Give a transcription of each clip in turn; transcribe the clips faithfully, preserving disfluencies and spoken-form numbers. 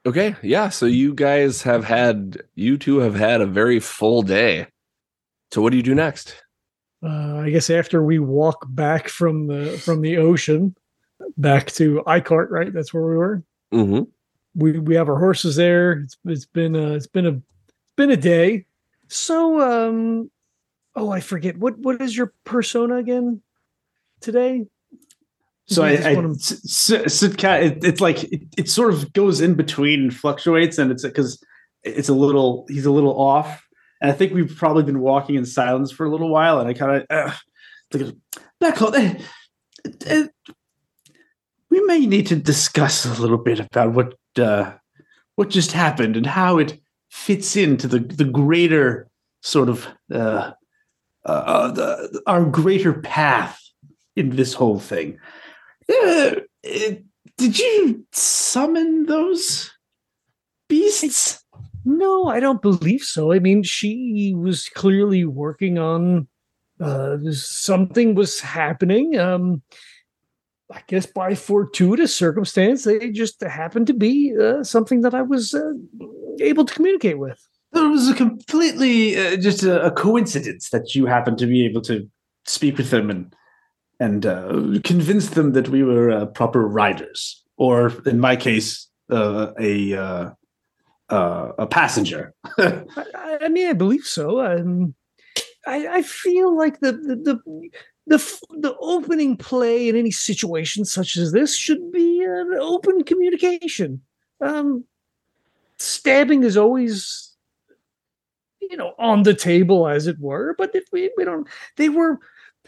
Okay, yeah. So you guys have had, you two have had a very full day. So what do you do next? Uh, I guess after we walk back from the from the ocean back to Icart, right? That's where we were. Mm-hmm. We we have our horses there. It's it's been a it's been a it's been a day. So um oh I forget what what is your persona again today? So I, just I wanna- s- s- s- kind of- it, it's like it, it sort of goes in between and fluctuates, and it's because it's a little he's a little off, and I think we've probably been walking in silence for a little while, and I kind of uh, think, Blackhawk, uh, uh, we may need to discuss a little bit about what uh, what just happened and how it fits into the the greater sort of uh, uh, the, our greater path in this whole thing. Uh, it, did you summon those beasts? No, I don't believe so. I mean, she was clearly working on uh something was happening. Um I guess by fortuitous circumstance, they just happened to be uh, something that I was uh, able to communicate with. It was a completely uh, just a, a coincidence that you happened to be able to speak with them and and uh, convince them that we were uh, proper riders, or in my case, uh, a uh, uh, a passenger. I, I mean, I believe so. Um, I, I feel like the the, the the the opening play in any situation such as this should be an open communication. Um, stabbing is always, you know, on the table, as it were. But if we we don't, they were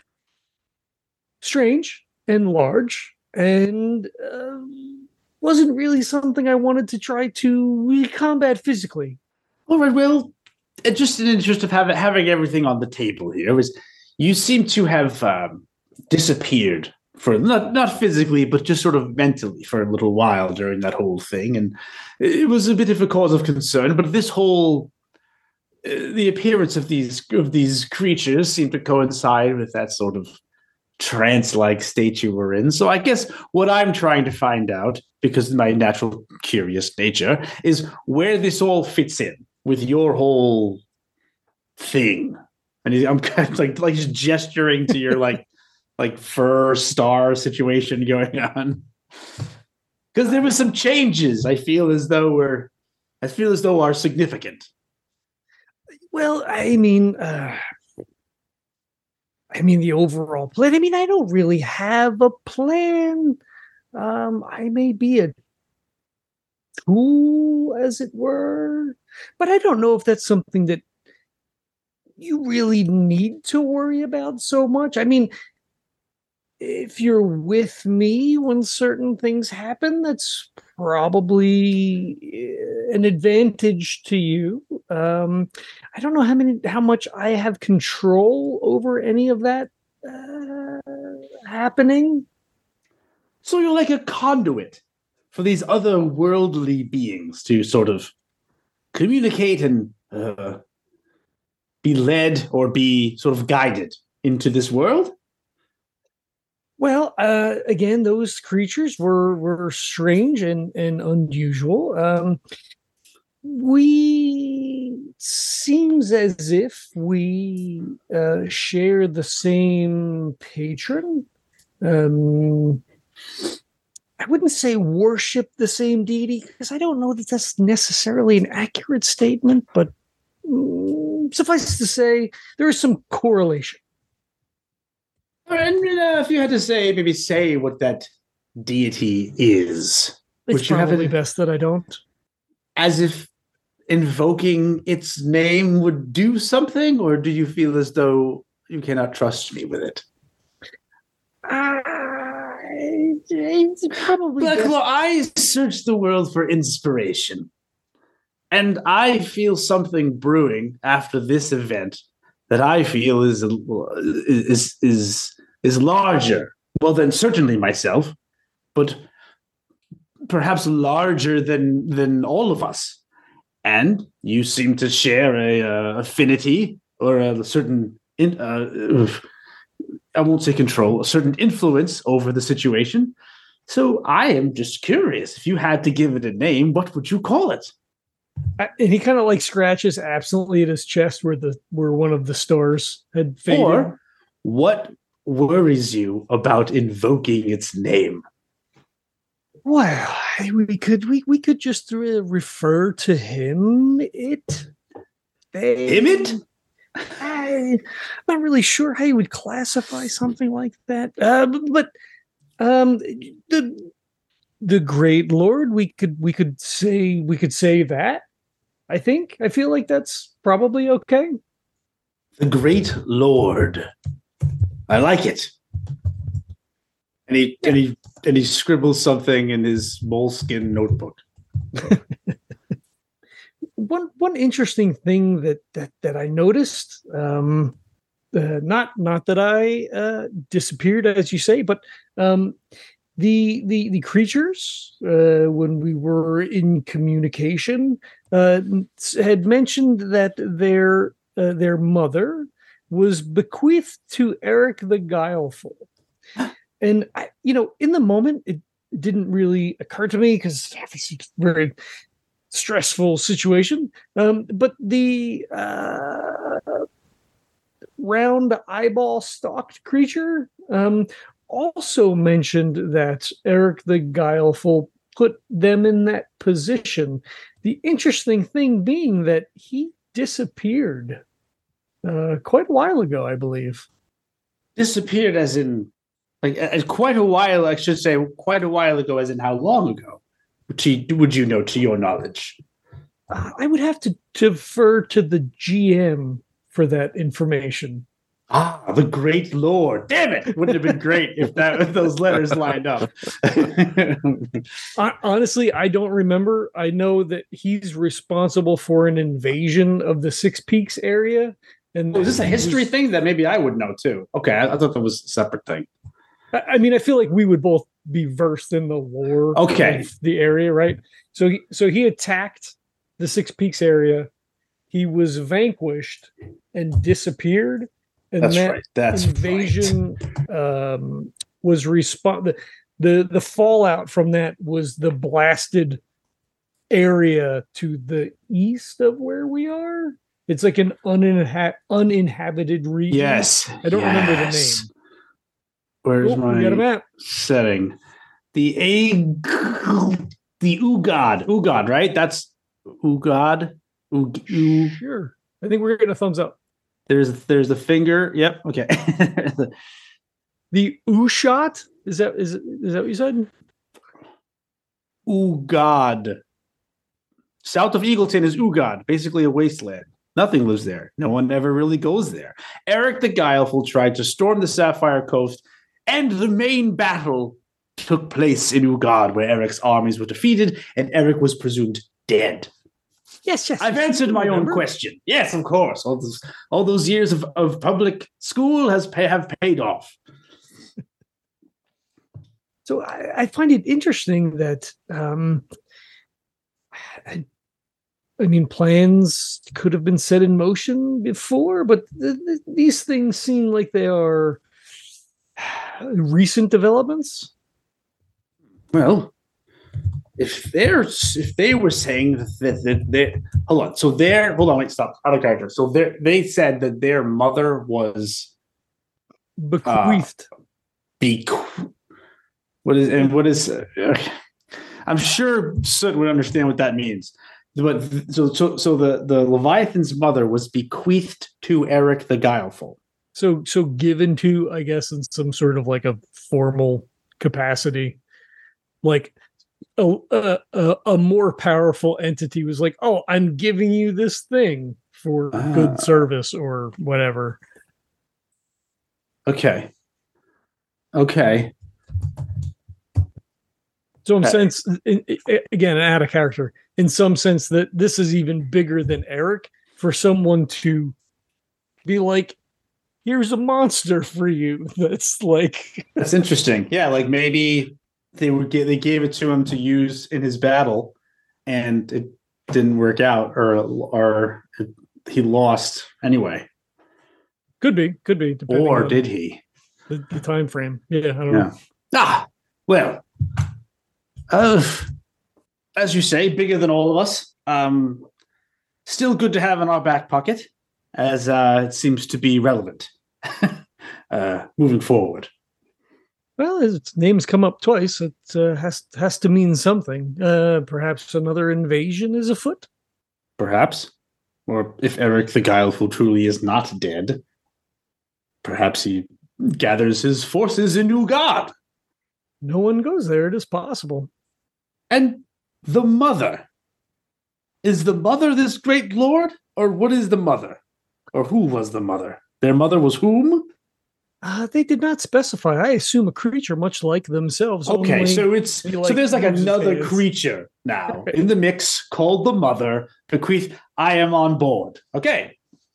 strange and large, and uh, wasn't really something I wanted to try to combat physically. All right, well, just in the interest of having having everything on the table here, was you seem to have um, disappeared for not not physically, but just sort of mentally for a little while during that whole thing, and it was a bit of a cause of concern. But this whole uh, the appearance of these of these creatures seemed to coincide with that sort of trance-like state you were in. So I guess what I'm trying to find out, because of my natural curious nature, is where this all fits in with your whole thing. And I'm kind of like like just gesturing to your like like fur star situation going on. Because there were some changes I feel as though we're I feel as though are significant. Well, I mean, uh, I mean the overall plan. I mean, I don't really have a plan. Um, I may be a tool, as it were, but I don't know if that's something that you really need to worry about so much. I mean, if you're with me when certain things happen, that's probably eh, an advantage to you. Um, I don't know how many, how much I have control over any of that uh, happening. So you're like a conduit for these otherworldly beings to sort of communicate and uh, be led or be sort of guided into this world? Well, uh, again, those creatures were were strange and and unusual. Um, we seems as if we uh, share the same patron. Um, I wouldn't say worship the same deity because I don't know that that's necessarily an accurate statement, but mm, suffice to say, there is some correlation. And uh, if you had to say, maybe say what that deity is, It's would you have probably it best that I don't. as if invoking its name would do something, or do you feel as though you cannot trust me with it? Uh, it's probably Blacklaw, I searched the world for inspiration, and I feel something brewing after this event that I feel is is is is larger, well, than certainly myself, but perhaps larger than than all of us. And you seem to share a uh, affinity or a certain in, uh, I won't say control, a certain influence over the situation. So I am just curious. If you had to give it a name, what would you call it? I, and he kind of like scratches absently at his chest where the where one of the stars had faded. Or what worries you about invoking its name? Well, we could we, we could just re- refer to him it. They, Him it? I'm not really sure how you would classify something like that. Uh, but um, the the Great Lord, we could we could say we could say that. I think I feel like that's probably okay. The Great Lord. I like it. And he yeah. and he and he scribbles something in his moleskin notebook. one one interesting thing that that that I noticed, um, uh, not not that I uh, disappeared as you say, but um, the the the creatures uh, when we were in communication uh, had mentioned that their uh, their mother was bequeathed to Eric the Guileful. And, I, you know, in the moment, it didn't really occur to me because it's a very stressful situation. Um, but the uh, round eyeball stalked creature um, also mentioned that Eric the Guileful put them in that position. The interesting thing being that he disappeared uh, quite a while ago, I believe. Disappeared as in... Like uh, quite a while, I should say, quite a while ago, as in how long ago? To, would you know, to your knowledge? Uh, I would have to defer to the G M for that information. Ah, the Great Lord! Damn it! Wouldn't have been great if that if those letters lined up. Honestly, I don't remember. I know that he's responsible for an invasion of the Six Peaks area. And oh, is this a history was... thing that maybe I would know too? Okay, I, I thought that was a separate thing. I mean, I feel like we would both be versed in the lore okay. of the area, right? So, he, so he attacked the Six Peaks area. He was vanquished and disappeared. And That's that right. That's invasion right. um, was respond. The, the the fallout from that was the blasted area to the east of where we are. It's like an uninha- uninhabited region. Yes, I don't yes. remember the name. Where's oh, my got a map. setting? The A, the Ugod, Ugod, right? That's Ugod. Ug, U. Sure, I think we're getting a thumbs up. There's there's the finger. Yep. Okay. The U-shot is that is is that what you said? Ugod. South of Eagleton is Ugod, basically a wasteland. Nothing lives there. No one ever really goes there. Eric the Guileful tried to storm the Sapphire Coast, and the main battle took place in Ugod, where Eric's armies were defeated, and Eric was presumed dead. Yes, yes. I've answered my remember. own question. Yes, of course. All those, all those years of, of public school has pay, have paid off. So I, I find it interesting that, um, I, I mean, plans could have been set in motion before, but th- th- these things seem like they are recent developments. Well, if they're if they were saying that that they hold on, so they're hold on, wait, stop, out of character. So they they said that their mother was bequeathed. Uh, bequ- what is and what is? Uh, I'm sure Soot would understand what that means. But so so so the the Leviathan's mother was bequeathed to Eric the Guileful. So so given to, I guess, in some sort of like a formal capacity, like. A, a, a more powerful entity was like, oh, I'm giving you this thing for uh, good service or whatever. Okay. Okay. So in uh, sense, in, in, again, out of character, in some sense that this is even bigger than Eric for someone to be like, here's a monster for you. That's like, that's interesting. Yeah. Like maybe They were they gave it to him to use in his battle, and it didn't work out, or or it, he lost anyway. Could be, could be. Or did he? The, the time frame. Yeah, I don't yeah. know. Ah, Well, uh, as you say, bigger than all of us. Um, still good to have in our back pocket, as uh, it seems to be relevant uh, moving forward. Well, its name's come up twice. It uh, has has to mean something. Uh, perhaps another invasion is afoot. Perhaps. Or if Eric the Guileful truly is not dead, perhaps he gathers his forces in Ugard. No one goes there. It is possible. And the mother. Is the mother this great lord? Or what is the mother? Or who was the mother? Their mother was whom? Uh, they did not specify. I assume a creature much like themselves. Okay, only so it's we so like there's like loses another hands. creature now in the mix called the mother. Bequeath, I am on board. Okay.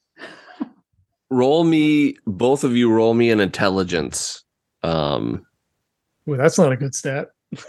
Roll me, both of you roll me an intelligence. Um, Well, that's not a good stat.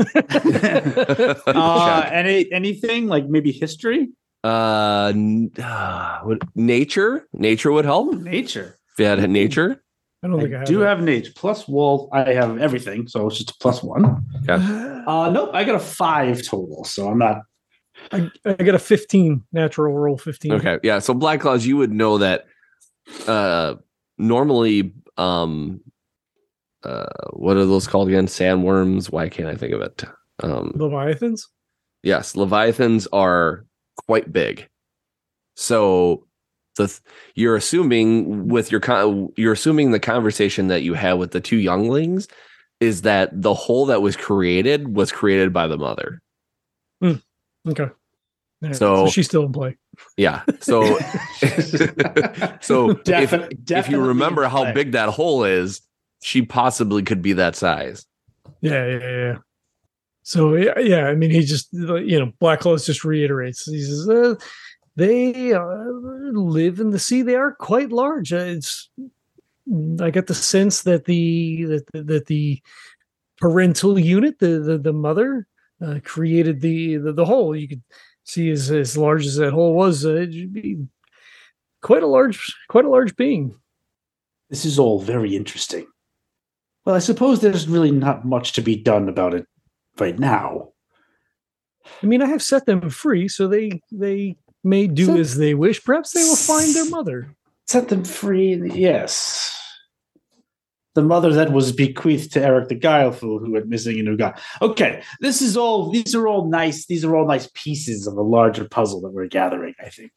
uh, any anything like maybe history? uh, n- uh, would, nature, nature would help Nature. if you had nature. I don't think I, I have do that. have nature. Plus wall, I have everything, so it's just a plus one. Uh nope, I got a five total, so I'm not I, I got a fifteen natural roll. Fifteen. Okay, yeah. So Black Claws, you would know that. Uh, normally, um, uh, what are those called again? Sandworms. Why can't I think of it? Um, Leviathans. yes, Leviathans are quite big. So the th- you're assuming with your con- you're assuming the conversation that you had with the two younglings is that the hole that was created was created by the mother. Okay. All right, So- she's still in play. Yeah. So so if, Defi- if definitely you remember in how play. big that hole is, she possibly could be that size. Yeah, yeah, yeah. So yeah, yeah. I mean, he just you know, Black Claws just reiterates. He says uh, they uh, live in the sea. They are quite large. Uh, it's I get the sense that the that that the parental unit, the the, the mother, uh, created the, the the hole. You could see as as large as that hole was, uh, it'd be quite a large quite a large being. This is all very interesting. Well, I suppose there's really not much to be done about it right now. I mean, I have set them free, so they they may do So- as they wish. Perhaps they will find their mother. Set them free, yes. The mother that was bequeathed to Eric the Guileful, who went missing in Uganda. Okay, this is all. These are all nice. These are all nice pieces of a larger puzzle that we're gathering, I think.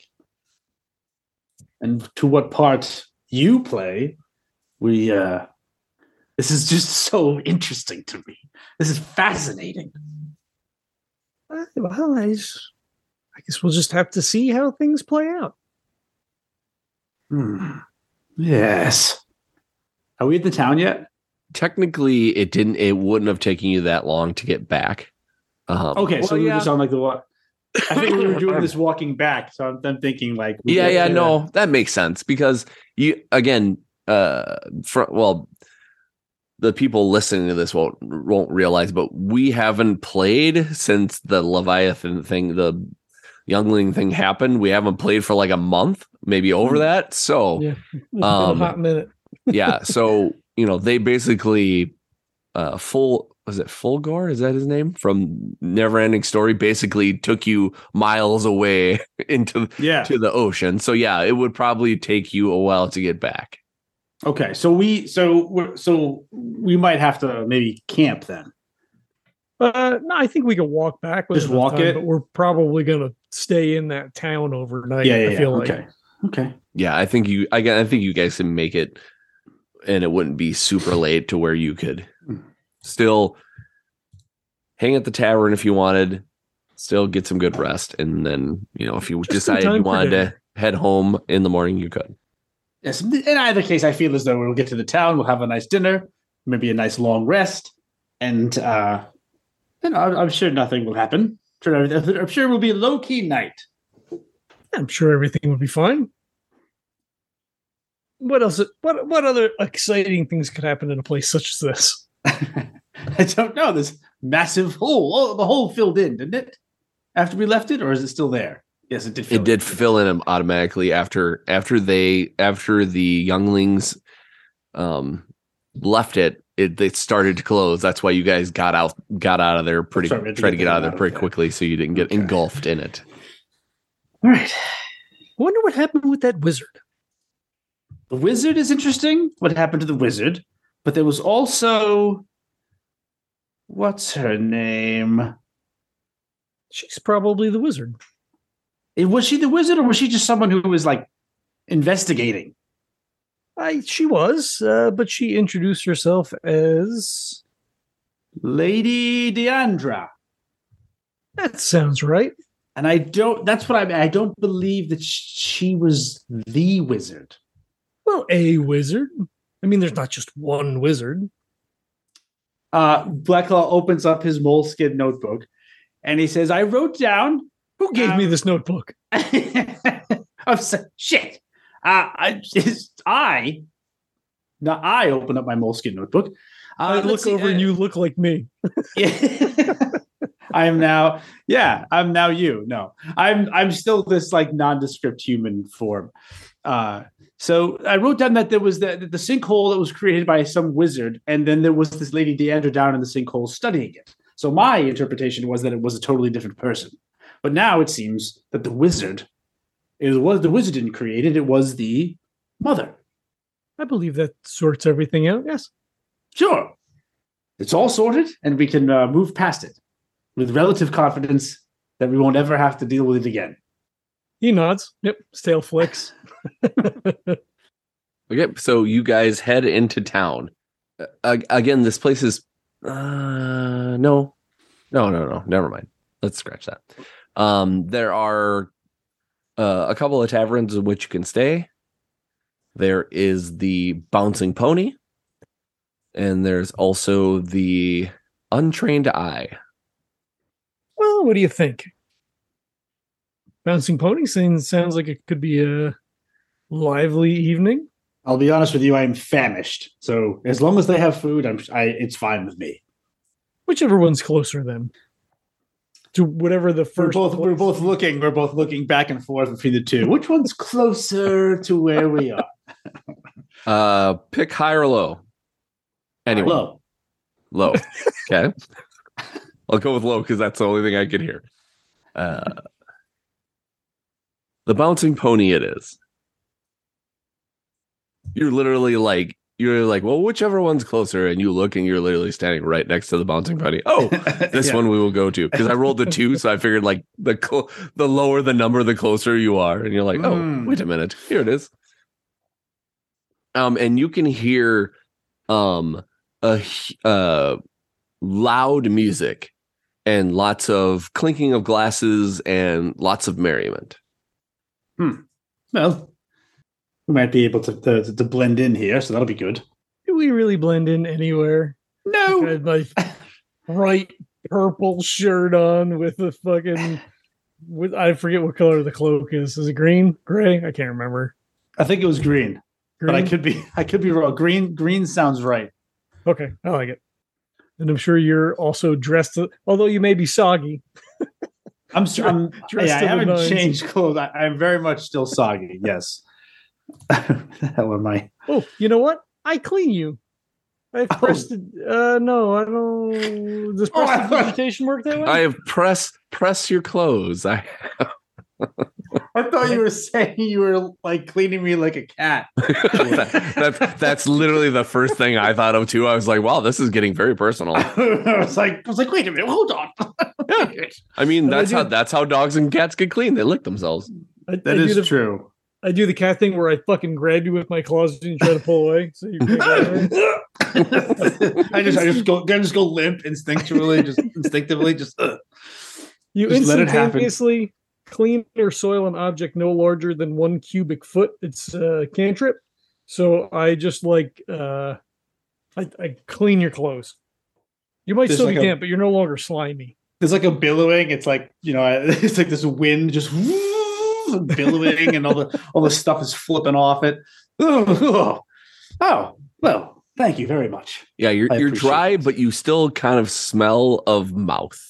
And to what part you play, we. uh This is just so interesting to me. This is fascinating. Uh, Well, I, s- I guess we'll just have to see how things play out. Hmm. Yes. Are we at the town yet? Technically, it didn't. It wouldn't have taken you that long to get back. Um, Okay, so well, we were yeah. just on like the walk. I think we were doing this walking back, so I'm, I'm thinking like we yeah, get yeah, to- no, that makes sense because you again, uh, for, well, the people listening to this won't won't realize, but we haven't played since the Leviathan thing, the youngling thing happened. We haven't played for like a month, maybe over Hmm. that. So Yeah, it's been Um, a hot minute. yeah, so you know they basically uh full was it Fulgore, is that his name, from Neverending Story, basically took you miles away into Yeah. to the ocean. So yeah, it would probably take you a while to get back. Okay, so we so we're, so we might have to maybe camp then. Uh, no, I think we can walk back. With Just enough walk time, it? but we're probably going to stay in that town overnight. Yeah, yeah, I yeah. feel like. Okay, okay. Yeah, I think you I, I think you guys can make it, and it wouldn't be super late to where you could still hang at the tavern if you wanted, still get some good rest, and then you know if you Just in decided time you for wanted dinner. to head home in the morning, you could. Yes. In either case, I feel as though we'll get to the town, we'll have a nice dinner, maybe a nice long rest, and uh, you know, I'm, I'm sure nothing will happen. Sure, everything- I'm sure it will be a low key night. I'm sure everything would be fine. What else? What what other exciting things could happen in a place such as this? I don't know. This massive hole. Oh, the hole filled in, didn't it? After we left it, or is it still there? Yes, it did. Fill It did fill in automatically after after they after the younglings um left it, it it started to close. That's why you guys got out got out of there pretty Sorry, we had to tried to get get out of out there of pretty there. quickly so you didn't get Okay. engulfed in it. All right. I wonder what happened with that wizard. The wizard is interesting. What happened to the wizard? But there was also, what's her name? She's probably the wizard. Eh, Was she the wizard, or was she just someone who was like investigating? I she was, uh, but she introduced herself as. Lady Deandra. That sounds right. And I don't, that's what I mean. I don't believe that she was the wizard. Well, a wizard. I mean, there's not just one wizard. Uh, Blacklaw opens up his moleskin notebook and he says, I wrote down. Who gave me Um, this notebook? I'm so, shit. Uh, I, just, I, now I open up my moleskin notebook. Uh, I let's look see, over uh, and you look like me. Yeah. I am now, yeah, I'm now you. No, I'm I'm still this like nondescript human form. Uh, so I wrote down that there was the, the sinkhole that was created by some wizard, and then there was this lady Deandra down in the sinkhole studying it. So my interpretation was that it was a totally different person. But now it seems that the wizard, it was the wizard didn't create it, it was the mother. I believe that sorts everything out. Yes. Sure. It's all sorted, and we can uh, move past it with relative confidence that we won't ever have to deal with it again. He nods. Yep. Stale flicks. Okay, so you guys head into town. Uh, again, this place is uh no. No, no, no. Never mind. Let's scratch that. Um there are uh, a couple of taverns in which you can stay. There is the Bouncing Pony, and there's also the Untrained Eye. Well, what do you think? Bouncing Pony scene sounds like it could be a lively evening. I'll be honest with you, I am famished. So as long as they have food, I'm I, it's fine with me. Whichever one's closer, then. To whatever the We're first. both we're place- both looking. We're both looking back and forth between the two. Which one's closer to where we are? Uh pick high or low. Anyway, Low. low. Okay. I'll go with low because that's the only thing I could hear. Uh, the Bouncing Pony it is. You're literally like, you're like, well, whichever one's closer, and you look and you're literally standing right next to the Bouncing Pony. Oh, this Yeah. one we will go to because I rolled the two, so I figured like the cl- the lower the number, the closer you are, and you're like, oh, Mm. wait a minute, here it is. Um, and you can hear um a h- uh loud music and lots of clinking of glasses and lots of merriment. Well, we might be able to, to to blend in here, so that'll be good. Do we really blend in anywhere? I No. had my bright purple shirt on with the fucking. With I forget what color the cloak is. Is it green, gray? I can't remember. I think it was green, but I Green? could be I could be wrong. Green green sounds right. Okay, I like it. And I'm sure you're also dressed, to, although you may be soggy. I'm, s- I'm dressed yeah, I to the haven't nines. changed clothes. I, I'm very much still soggy. Yes. the hell am I? Oh, you know what? I clean you. I have Oh. pressed. Uh, no, I don't. Does Oh, I thought- prestidigitation work that way? I have press press your clothes. I I thought you were saying you were like cleaning me like a cat. that, that's that's literally the first thing I thought of too. I was like, wow, this is getting very personal. I was like, I was like, wait a minute, hold on. I mean, No, I that's how do- that's how dogs and cats get clean. They lick themselves. I, That I do is the, true. I do the cat thing where I fucking grab you with my claws and you try to pull away. So you can't get away. I just I just go I just go limp instinctively, just instinctively, just uh. You Just let it happen. instantaneously clean or soil an object no larger than one cubic foot. It's a cantrip. So I just like uh I, I clean your clothes. You might There's still like be a- damp, but you're no longer slimy. There's like a billowing. It's like, you know, it's like this wind just billowing and all the all the stuff is flipping off it. Oh, oh, well, thank you very much. Yeah, you're I you're appreciate dry, it. but you still kind of smell of mouth.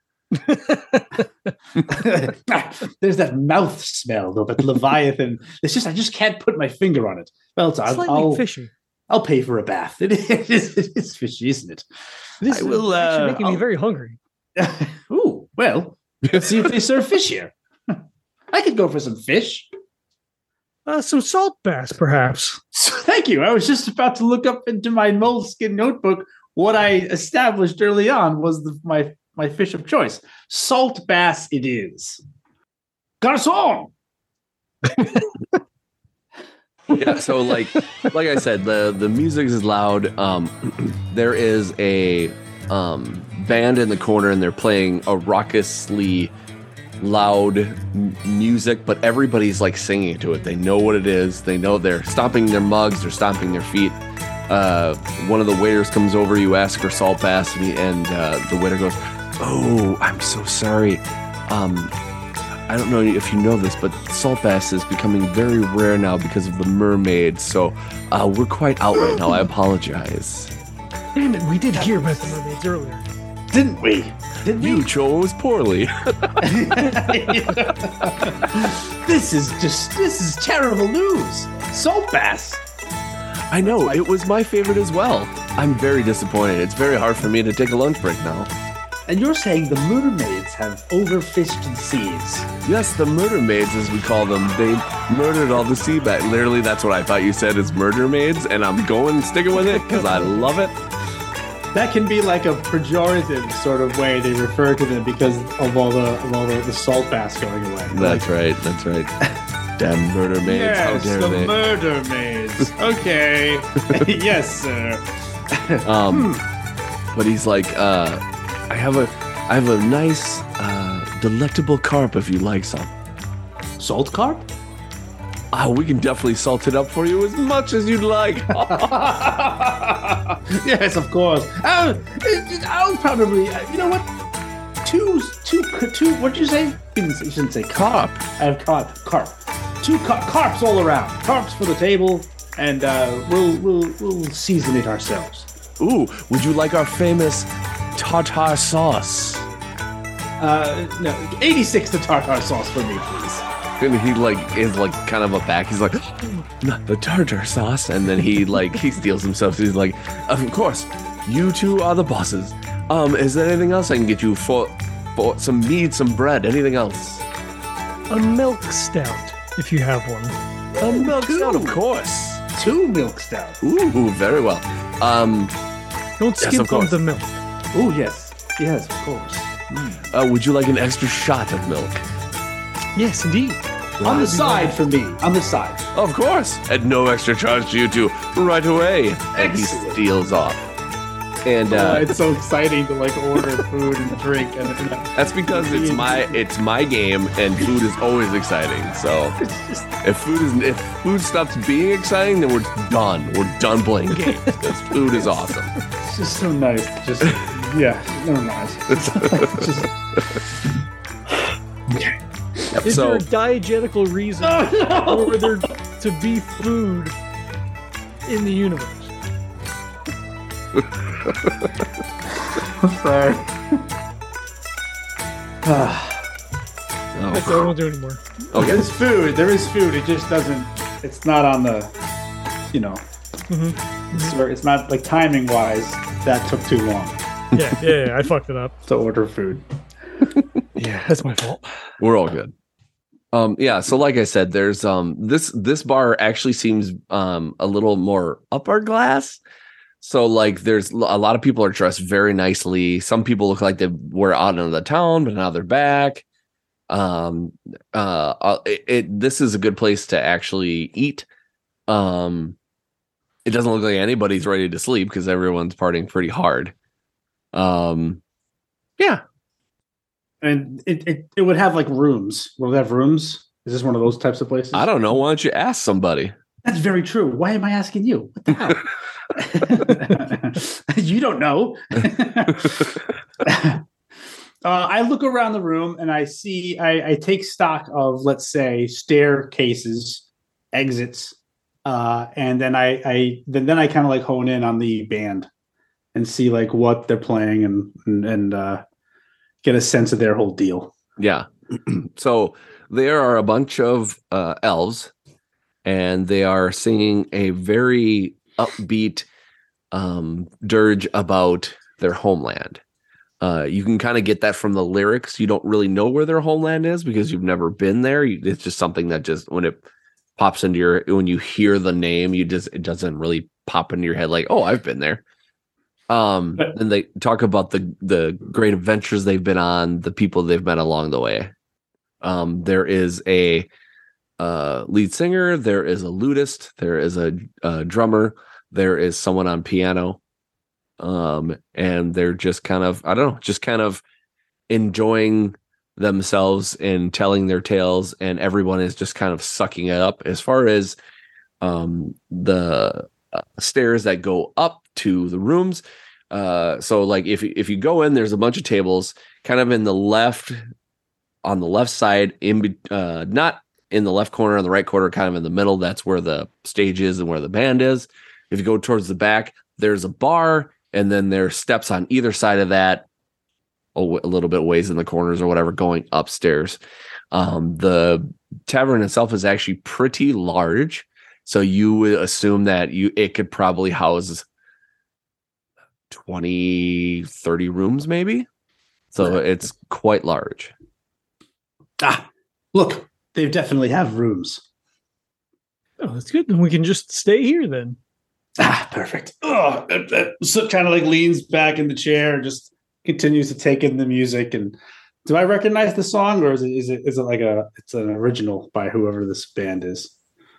There's that mouth smell though, that Leviathan. It's just I just can't put my finger on it. Well, it's, I'll, Slightly I'll, fishy. I'll pay for a bath. It is, it is fishy, isn't it? This I is will, actually uh, making me I'll- very hungry. Ooh, well, let's see if they serve fish here. I could go for some fish. Uh, some salt bass, perhaps. So, thank you. I was just about to look up into my moleskin notebook. What I established early on was the, my my fish of choice. Salt bass it is. Garçon! Yeah, so like like I said, the the music is loud. Um, there is a um, band in the corner, and they're playing a raucously loud m- music, but everybody's like singing to it. They know what it is. They know they're stomping their mugs, they're stomping their feet. Uh, one of the waiters comes over. You ask for salt bass, and, he, and uh, the waiter goes, "Oh, I'm so sorry. Um, I don't know if you know this, but salt bass is becoming very rare now because of the mermaids. So uh, we're quite out right now. I apologize." Damn it, we did hear about the mermaids earlier. Didn't we? Did You we? chose poorly. This is just, this is terrible news. Salt bass. I know, it was my favorite as well. I'm very disappointed. It's very hard for me to take a lunch break now. And you're saying the mermaids have overfished the seas. Yes, the murder maids, as we call them, they murdered all the sea bat. Literally, that's what I thought you said is murder maids, and I'm going sticking with it because I love it. That can be like a pejorative sort of way they refer to them because of all the of all the, the salt bass going away. That's right, that's right. Damn murder maids, Yes, how dare the they. murder maids. Okay. Yes, sir. Um, but he's like, uh, I have a, I have a nice, uh, delectable carp if you like some. Salt carp? Ah, we can definitely salt it up for you as much as you'd like. Yes, of course. I'll, I'll probably, you know what? Two, two, two. What'd you say? You didn't say- you shouldn't say carp. I have carp. Carp. Two car- carps all around. Carps for the table, and uh, we'll we'll we'll season it ourselves. Ooh, would you like our famous tartar sauce? Uh, no, eighty-six the tartar sauce for me, please. And he like is like kind of a back. He's like, not the tartar sauce. And then he like he steals himself. He's like, of course, you two are the bosses. Um, is there anything else I can get you for for some meat, some bread, anything else? A milk stout, if you have one. A milk two. stout, of course. Two milk stout. Ooh, very well. Um, Don't Yes, skip of on course. the milk. Oh yes, yes, of course. uh, would you like an extra shot of milk? Yes, indeed. On the side for me. On the side. Of course, at no extra charge to you two, right away. And he Excellent. steals off. And uh, it's so exciting to like order food and drink, and, and that's because it's my it's my game, and food is always exciting. So it's just if food is if food stops being exciting, then we're done. We're done playing games because food is awesome. it's just so nice. Just yeah, never mind. Just, Yep, Is so there a diegetical reason oh, for there to be food in the universe? no. Sorry. That's oh, all I won't do anymore. okay. There's food. There is food. It just doesn't. It's not on the. You know. Mm-hmm. It's, very- it's not like timing wise. That took too long Yeah, yeah, yeah, I fucked it up. to order food. Yeah, that's my fault. We're all good. Um, yeah, so like I said, there's um this this bar actually seems um a little more upper class. So like there's l- a lot of people are dressed very nicely. Some people look like they were out of the town, but now they're back. Um uh uh, it, it this is a good place to actually eat. Um it doesn't look like anybody's ready to sleep because everyone's partying pretty hard. Um yeah. And it, it it would have like rooms. Will it have rooms? Is this one of those types of places? I don't know. Why don't you ask somebody? That's very true. Why am I asking you? What the hell? You don't know. uh, I look around the room and I see, I, I take stock of, let's say, staircases, exits, uh, and then I, I then, then I kind of like hone in on the band and see like what they're playing and and, and uh, get a sense of their whole deal. Yeah. So there are a bunch of uh, elves, and they are singing a very upbeat um, dirge about their homeland. Uh, you can kind of get that from the lyrics. You don't really know where their homeland is because you've never been there. You, it's just something that just when it pops into your when you hear the name, you just it doesn't really pop into your head like, oh, I've been there. Um, But- and they talk about the the great adventures they've been on, the people they've met along the way. Um, there is a uh, lead singer, there is a lutist, there is a, a drummer, there is someone on piano. Um, and they're just kind of, I don't know, just kind of enjoying themselves and telling their tales, and everyone is just kind of sucking it up. As far as um, the uh, stairs that go up to the rooms, uh, so like if if you go in, there's a bunch of tables, kind of in the left, on the left side, in be- uh, not in the left corner, on the right corner, kind of in the middle. That's where the stage is and where the band is. If you go towards the back, there's a bar. And then there are steps on either side of that, a little bit ways in the corners or whatever, going upstairs. Um, the tavern itself is actually pretty large. So you would assume that you it could probably house twenty, thirty rooms maybe. So Right. it's quite large. Ah, look, they definitely have rooms. Oh, that's good. Then we can just stay here then. Ah, perfect. Oh, uh, uh, so kind of like leans back in the chair and just continues to take in the music. And do I recognize the song, or is it is it is it like a it's an original by whoever this band is?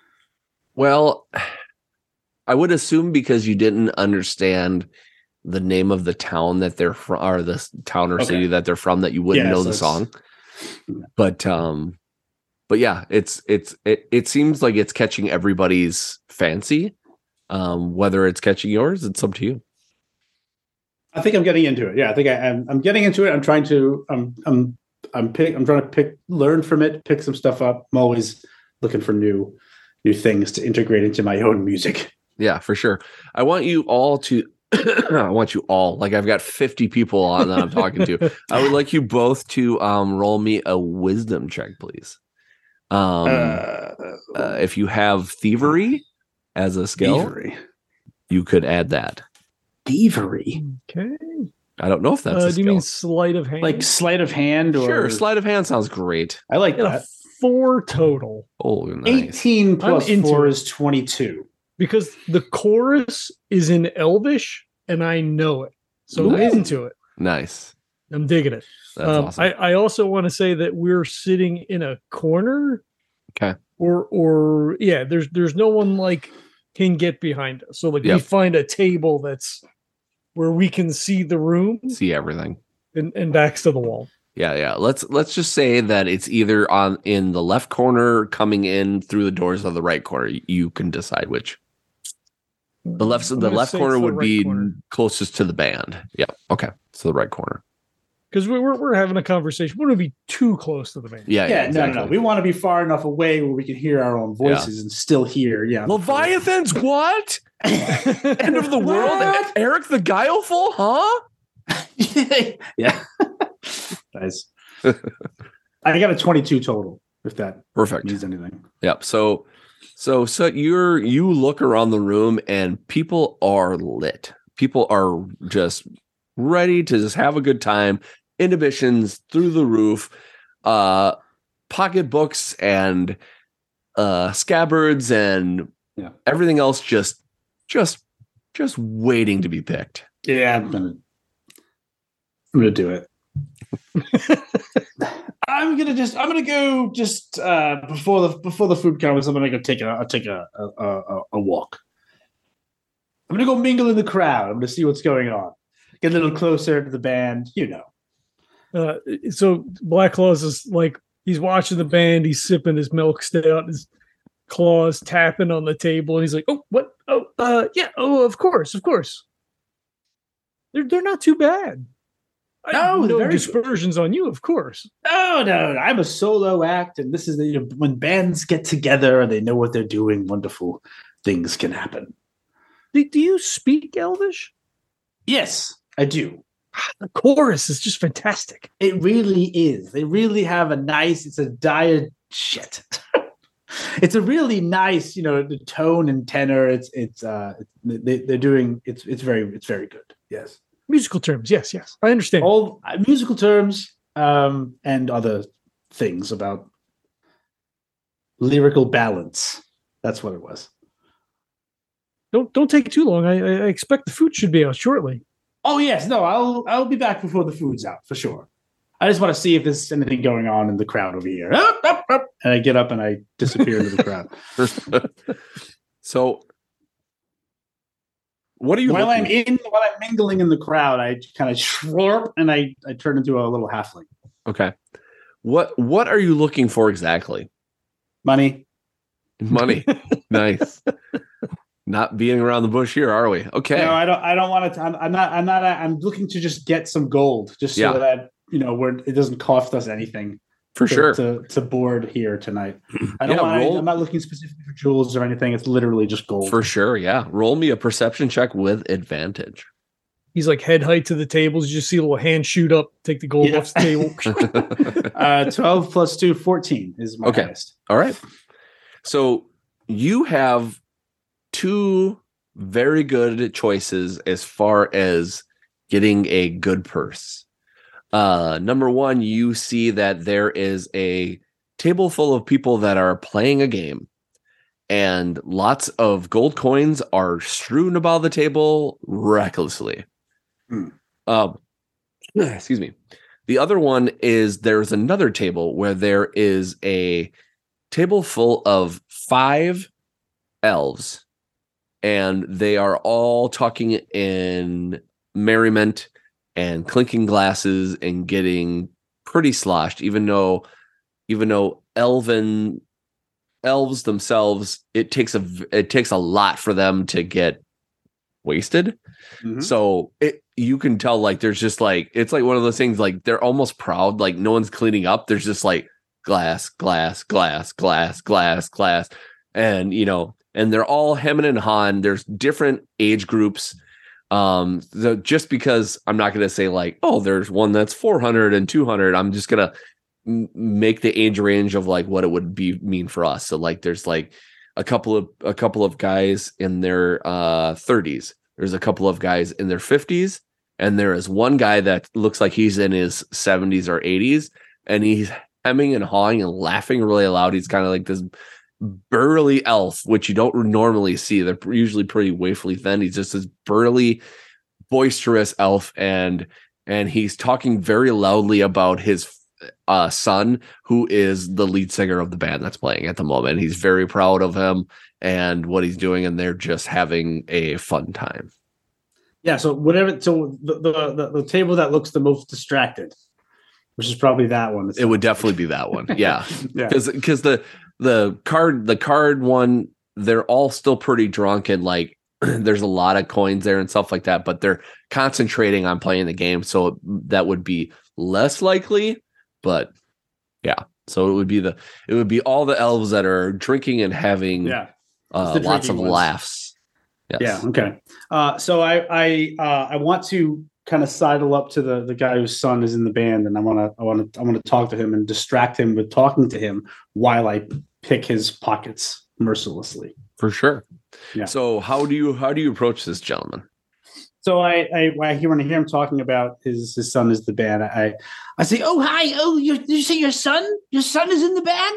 Well, I would assume because you didn't understand the name of the town that they're from, or the town or Okay. city that they're from, that you wouldn't Yeah, know so the it's- song. But um, but yeah, it's it's it, it seems like it's catching everybody's fancy. Um, whether it's catching yours, it's up to you. I think I'm getting into it. Yeah, I think I, am. I'm getting into it. I'm trying to. I'm. I'm. I'm. Pick, I'm trying to pick, learn from it, pick some stuff up. I'm always looking for new, new things to integrate into my own music. Yeah, for sure. I want you all to. I want you all. Like I've got fifty people on that I'm talking to. I would like you both to um roll me a wisdom check, please. Um, uh, uh, if you have thievery as a skill, thievery. you could add that. Thievery, Okay. I don't know if that's Uh, a do you skill. mean sleight of hand? like sleight of hand, or Sure, sleight of hand sounds great. I like Got a that. four total Oh, nice. Eighteen plus into four it. is twenty-two. because the chorus is in Elvish and I know it. So I'm Nice. into it. Nice. I'm digging it. That's Um, awesome. I, I also want to say that we're sitting in a corner. Okay. Or or yeah, there's there's no one like can get behind us. So like we Yep. find a table that's where we can see the room See everything. and, and backs to the wall. Yeah, yeah. Let's let's just say that it's either on in the left corner coming in through the doors of the right corner. You can decide which. The left I'm the gonna left say corner it's the would right be corner. closest to the band. Yeah. Okay. So the right corner. Because we're, we're we're having a conversation. We don't want to be too close to the band. Yeah. Yeah, yeah no, no, no. We want to be far enough away where we can hear our own voices and still hear. Yeah, Leviathans, what? End of the world? What? Eric the Guileful, huh? yeah. Nice. I got a twenty-two total, if that Perfect. means anything. Yep. So, so, so you're you look around the room and people are lit. People are just ready to just have a good time. Inhibitions through the roof. Uh, pocketbooks and uh, scabbards and Yeah. everything else just, just, just waiting to be picked. Yeah, I'm gonna, I'm gonna do it. I'm gonna just, I'm gonna go just uh, before the before the food comes. I'm gonna go take a, I'll take a a, a a walk. I'm gonna go mingle in the crowd. I'm gonna see what's going on. Get a little closer to the band. You know. Uh, so Black Claws is like he's watching the band. He's sipping his milk stout. His claws tapping on the table, and he's like, "Oh, what? Oh, uh, yeah. Oh, of course, of course. They're they're not too bad. I No, have they're no very good. dispersions on you, of course. No, no, no, I'm a solo act, and this is the, you know, when bands get together and they know what they're doing. Wonderful things can happen. Do, do you speak Elvish? Yes, I do. The chorus is just fantastic. It really is. They really have a nice. It's a dire shit. It's a really nice, you know, the tone and tenor. It's it's uh they, they're doing it's it's very it's very good. Yes, musical terms. Yes, yes, I understand. all uh, musical terms um and other things about lyrical balance. That's what it was. Don't don't take too long. I, I expect the food should be out shortly. Oh yes, no, I'll I'll be back before the food's out for sure. I just want to see if there's anything going on in the crowd over here. Up, up, up. And I get up and I disappear into the crowd. So, what are you? While I'm looking- in, while I'm mingling in the crowd, I kind of shrorp and I I turn into a little halfling. Okay. What What are you looking for exactly? Money. Money. Nice. Not beating around the bush here, are we? Okay. No, I don't. I don't want to. I'm, I'm not. I'm not. I'm looking to just get some gold, just so Yeah. that you know where it doesn't cost us anything For to, sure. to to board here tonight. I don't Yeah, want. roll- I'm not looking specifically for jewels or anything. It's literally just gold. For sure. Yeah. Roll me a perception check with advantage. He's like head height to the tables. You just see a little hand shoot up, take the gold Yeah. off the table. uh, twelve plus two, fourteen is my Okay. highest. All right. So you have two very good choices as far as getting a good purse. Uh, number one, you see that there is a table full of people that are playing a game, and lots of gold coins are strewn about the table recklessly. Hmm. Um, excuse me. The other one is there's another table where there is a table full of five elves, and they are all talking in merriment and clinking glasses and getting pretty sloshed, even though even though elven elves themselves, it takes a it takes a lot for them to get wasted. Mhm. So it you can tell like there's just like it's like one of those things like they're almost proud, like no one's cleaning up. There's just like glass, glass, glass, glass, glass, glass. And you know, and they're all hemming and hawing. There's different age groups. Um, the, just because I'm not gonna say like, oh, there's one that's four hundred and two hundred. I'm just gonna m- make the age range of like what it would be mean for us. So like there's like a couple of a couple of guys in their uh thirties. There's a couple of guys in their fifties, and there is one guy that looks like he's in his seventies or eighties, and he's hemming and hawing and laughing really loud. He's kind of like this burly elf, which you don't normally see. They're usually pretty waifly thin. He's just this burly, boisterous elf, and and he's talking very loudly about his uh, son, who is the lead singer of the band that's playing at the moment. He's very proud of him and what he's doing, and they're just having a fun time. Yeah. So whatever. So the, the the the table that looks the most distracted, which is probably that one. It would definitely be that one. Yeah. Yeah. Because because the the card the card one, they're all still pretty drunk, and like there's a lot of coins there and stuff like that, but they're concentrating on playing the game, so that would be less likely. But yeah, so it would be the it would be all the elves that are drinking and having Yeah. uh, the lots of drinking ones. laughs. Yes. Yeah. Okay. Uh, so I I uh, I want to kind of sidle up to the the guy whose son is in the band, and I want to I want to I want to talk to him and distract him with talking to him while I pick his pockets mercilessly. For sure. Yeah. So how do you how do you approach this gentleman? So I, I, when I hear when I hear him talking about his his son is the band, I, I say, "Oh hi, oh you did you say your son? Your son is in the band?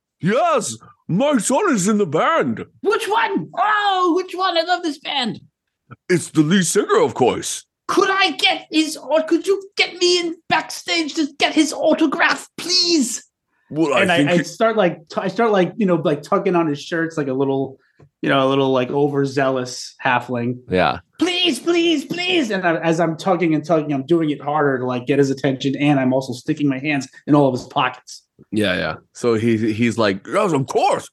Yes, my son is in the band. Which one? Oh, which one? I love this band. It's the lead singer, of course. Could I get his or could you get me in backstage to get his autograph, please?" Well, And I, I start like t- I start like you know like tugging on his shirts like a little you know a little like overzealous halfling. yeah. Please, please, please. And I, as I'm tugging and tugging, I'm doing it harder to like get his attention, and I'm also sticking my hands in all of his pockets. Yeah, yeah. So he he's like, yes, of course.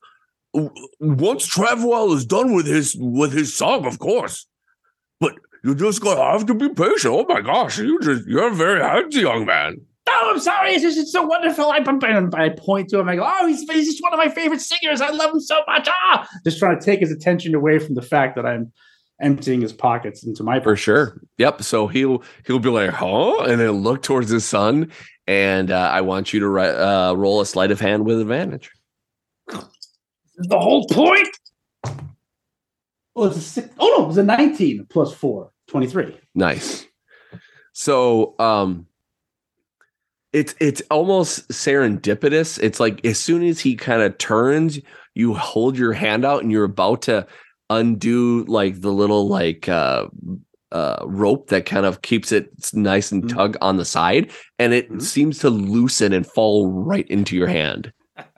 Once Travwell is done with his with his song, of course. But you just gonna have to be patient. Oh my gosh, you just you're a very handsy young man. Oh, I'm sorry. It's just it's so wonderful. I, I, I point to him. I go, oh, he's, he's just one of my favorite singers. I love him so much. Ah, just trying to take his attention away from the fact that I'm emptying his pockets into my For pockets. sure. Yep. So he'll he'll be like, huh? And then look towards his son. And uh, I want you to ri- uh, roll a sleight of hand with advantage. The whole point. Well, it's a six. Oh no, it was a nineteen plus four, twenty-three. Nice. So, um, it's it's almost serendipitous. It's like as soon as he kind of turns, you hold your hand out and you're about to undo like the little like uh, uh, rope that kind of keeps it nice and Mm-hmm. tug on the side, and it Mhm. seems to loosen and fall right into your hand.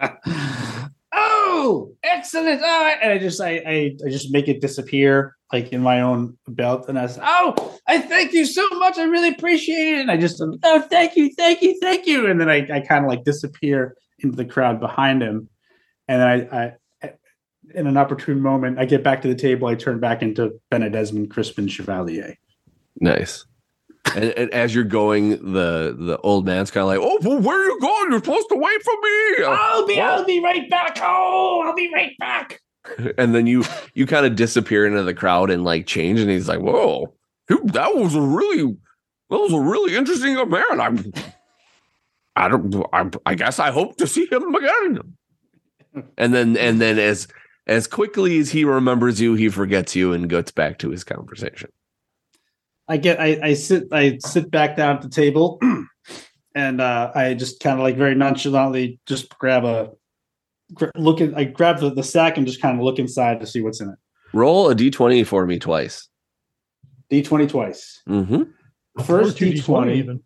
Oh, excellent! All right. And I just, I, I, I just make it disappear, like in my own belt, and I say, "Oh, I thank you so much. I really appreciate it." And I just, oh, thank you, thank you, thank you. And then I, I kind of like disappear into the crowd behind him, and then I, I, in an opportune moment, I get back to the table. I turn back into Benedesmond Crispin Chevalier. Nice. And, and as you're going, the the old man's kind of like, "Oh, well, where are you going? You're supposed to wait for me." I'll be, Well- I'll be right back. Oh, I'll be right back. And then you you kind of disappear into the crowd and like change, and he's like, "Whoa, who- that was a really that was a really interesting man. I'm I don't I, I guess I hope to see him again." And then and then as as quickly as he remembers you, he forgets you and gets back to his conversation. I get I, I sit I sit back down at the table and uh, I just kind of like very nonchalantly just grab a gra- look at I grab the, the sack and just kind of look inside to see what's in it. Roll a d twenty for me twice. D twenty twice. Mm-hmm. First Or two D twenty even.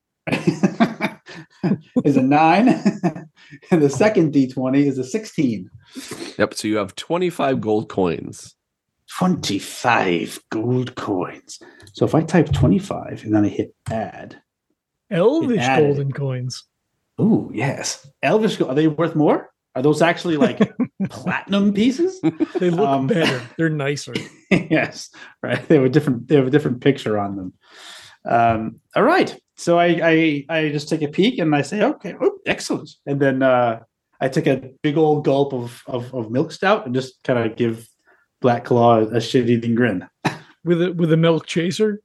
is a nine, and the second D twenty is a sixteen. Yep. So you have twenty-five gold coins. twenty-five gold coins. So if I type twenty-five and then I hit add. Elvish added. golden coins. Oh, yes. Elvish, are they worth more? Are those actually like platinum pieces? They look Um, better. They're nicer. Yes, right. They have a different. They have a different picture on them. Um, all right. So I, I I just take a peek and I say, okay, oh, excellent. And then uh, I take a big old gulp of of, of milk stout and just kind of give Black Claw a shit-eating grin. With a with a milk chaser.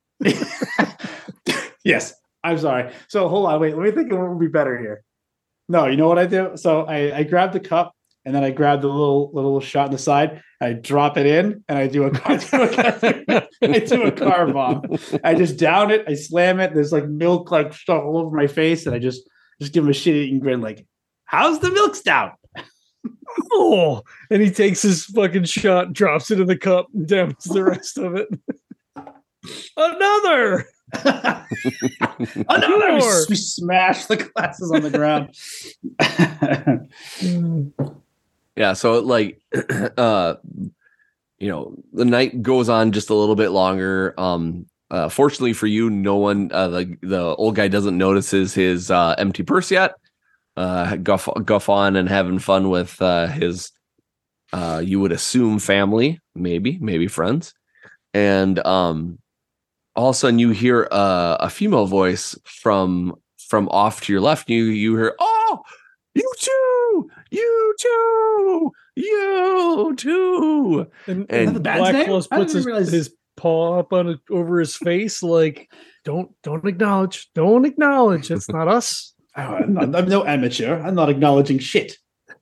Yes, I'm sorry. So hold on, wait. Let me think of what would be better here. No, you know what I do? So I, I grab the cup and then I grab the little little shot in the side. I drop it in and I do a I do a, I do a car bomb. I just down it. I slam it. There's like milk like stuff all over my face, and I just just give him a shit eating grin. Like, how's the milk stout? Oh, and he takes his fucking shot, drops it in the cup, and downs the rest of it. Another. Another. We, More. we smash the glasses on the ground. Yeah, so like uh you know, the night goes on just a little bit longer. Um uh fortunately for you, no one uh the the old guy doesn't notice his his uh empty purse yet. Uh guff guff on and having fun with uh his uh you would assume family, maybe, maybe friends. And um all of a sudden you hear uh, a female voice from from off to your left. You you hear, "Oh, you too, you too, you too." And, And- and the band's Black name? Claws I puts didn't his, realize- his paw up on it, over his face, like, "Don't don't acknowledge, don't acknowledge. It's not us." Oh, I'm, not, I'm no amateur. I'm not acknowledging shit.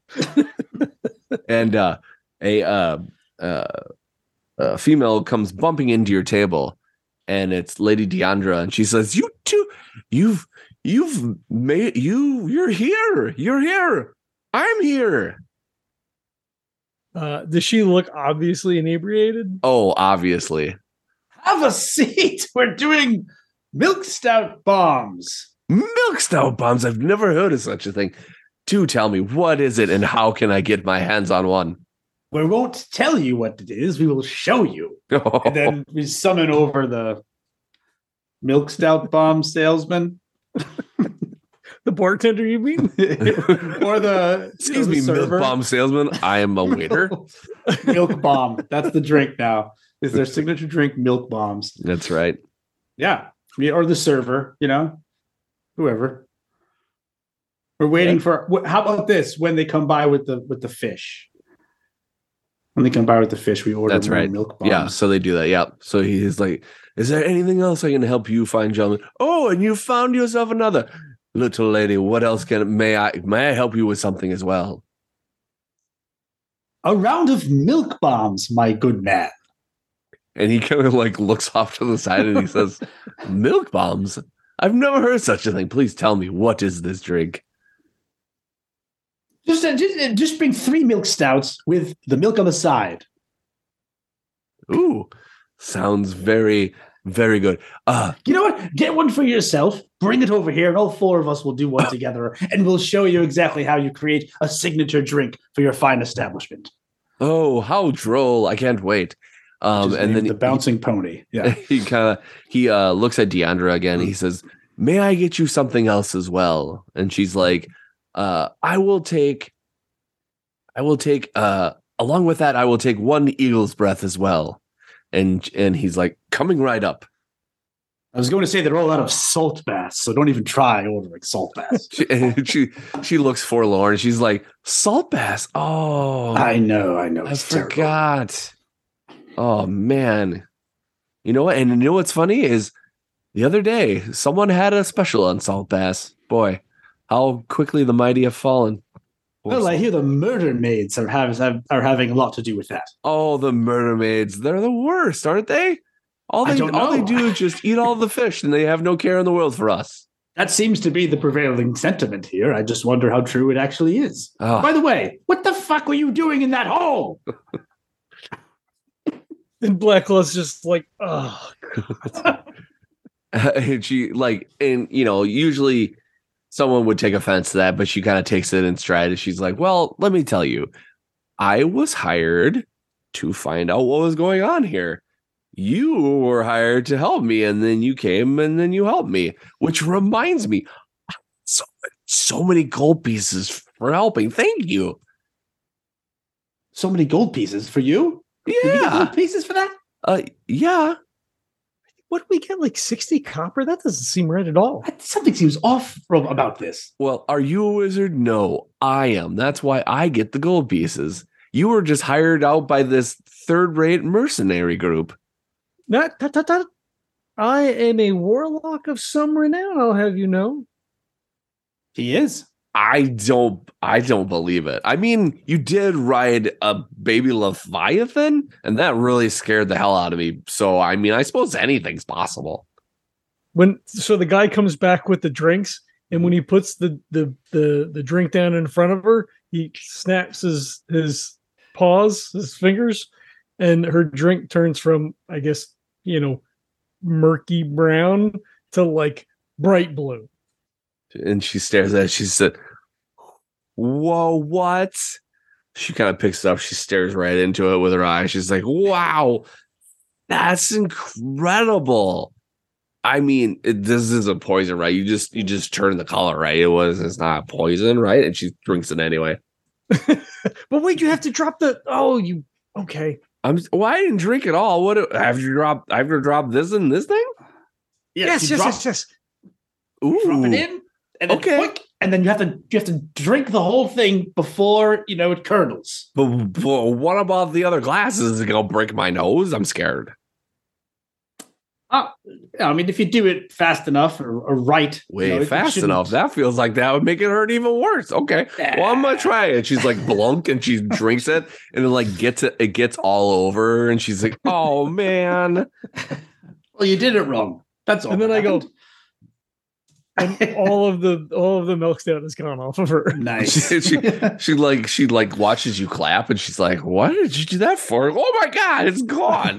And uh, a uh, uh, a female comes bumping into your table, and it's Lady Deandra, and she says, "You too, you've you've made you you're here, you're here, I'm here." Uh, does she look obviously inebriated? Oh, obviously. Have a seat. We're doing milk stout bombs. Milk stout bombs. I've never heard of such a thing. Do tell me, what is it and how can I get my hands on one? We won't tell you what it is. We will show you. And then we summon over the milk stout bomb salesman. The bartender, you mean? Or the Excuse the me, milk server. bomb salesman. I am a waiter. Milk bomb. That's the drink now. Is their signature drink milk bombs? That's right. Yeah. Yeah, or the server, you know, whoever. We're waiting Yeah. for. wh- How about this? When they come by with the with the fish. When they come by with the fish, we order That's more right. milk bombs. Yeah, so they do that. Yeah. So he's like, "Is there anything else I can help you find, gentlemen?" "Oh, and you found yourself another." "Little lady, what else can may I may I help you with something as well?" A round of milk bombs, my good man. And he kind of like looks off to the side and he says, milk bombs? I've never heard such a thing. Please tell me, what is this drink? Just, uh, just, uh, just bring three milk stouts with the milk on the side. Ooh, sounds very, very good. Uh, You know what? Get one for yourself. Bring it over here, and all four of us will do one together, and we'll show you exactly how you create a signature drink for your fine establishment. oh, how droll. I can't wait. Um, Just and named then the he- bouncing pony. Yeah. he kind of he uh looks at Deandra again and he says, may I get you something else as well? And she's like, uh I will take I will take uh along with that I will take one eagle's breath as well. And and he's like, coming right up. I was going to say they're all out of salt baths, so don't even try ordering salt baths. She, and she she looks forlorn. She's like, salt bass. Oh, I know, I know. I It's terrible. forgot. Oh man. You know what? And you know what's funny is the other day someone had a special on salt bass. Boy, how quickly the mighty have fallen. Well, I hear the murder maids are, have, have, are having a lot to do with that. Oh, the murder maids. They're the worst, aren't they? All I they don't all they know. do is just eat all the fish and they have no care in the world for us. That seems to be the prevailing sentiment here. I just wonder how true it actually is. Oh. By the way, what the fuck were you doing in that hole? And Blacklaw's just like, oh, And she like, and you know, usually someone would take offense to that, but she kind of takes it in stride. And she's like, well, let me tell you, I was hired to find out what was going on here. You were hired to help me, and then you came and then you helped me, which reminds me, so, so many gold pieces for helping. Thank you. So many gold pieces for you? Did we get Yeah. gold pieces for that? Uh, yeah. what do we get? Like sixty copper? That doesn't seem right at all. Something seems off from, about this. Well, are you a wizard? No, I am. That's why I get the gold pieces. You were just hired out by this third-rate mercenary group. Not, tut, tut, tut. I am a warlock of some renown, I'll have you know. He is. I don't I don't believe it. I mean, you did ride a baby Leviathan, and that really scared the hell out of me. So I mean, I suppose anything's possible. When so the guy comes back with the drinks, and when he puts the the the, the drink down in front of her, he snaps his his paws, his fingers, and her drink turns from, I guess, you know, murky brown to like bright blue. And she stares at it. She said, whoa, what? She kind of picks it up. She stares right into it with her eyes. She's like, wow, that's incredible. I mean, it, this is a poison, right? You just you just turn the color, right? It was it's not poison, right? And she drinks it anyway. But wait, you have to drop the oh you okay. I'm well, I didn't drink it all. What have you dropped? I've dropped this in this thing? Yes, yes, drop, yes, yes. Ooh. drop it in, and then Okay. quick, and then you have to you have to drink the whole thing before you know it curdles. But, but what about the other glasses? Is it gonna break my nose? I'm scared. Oh, I mean, if you do it fast enough or, or right, Way you know, it- it fast shouldn't- enough. That feels like that would make it hurt even worse. Okay. Well, I'm gonna try it. She's like blunk and she drinks it and it like gets it, it gets all over her and she's like, oh man. Well, you did it wrong. That's all. And then that I go, happened. and all of the all of the milk stout has gone off of her. Nice. She, she, she like she like watches you clap and she's like, what did you do that for? Oh my god, it's gone.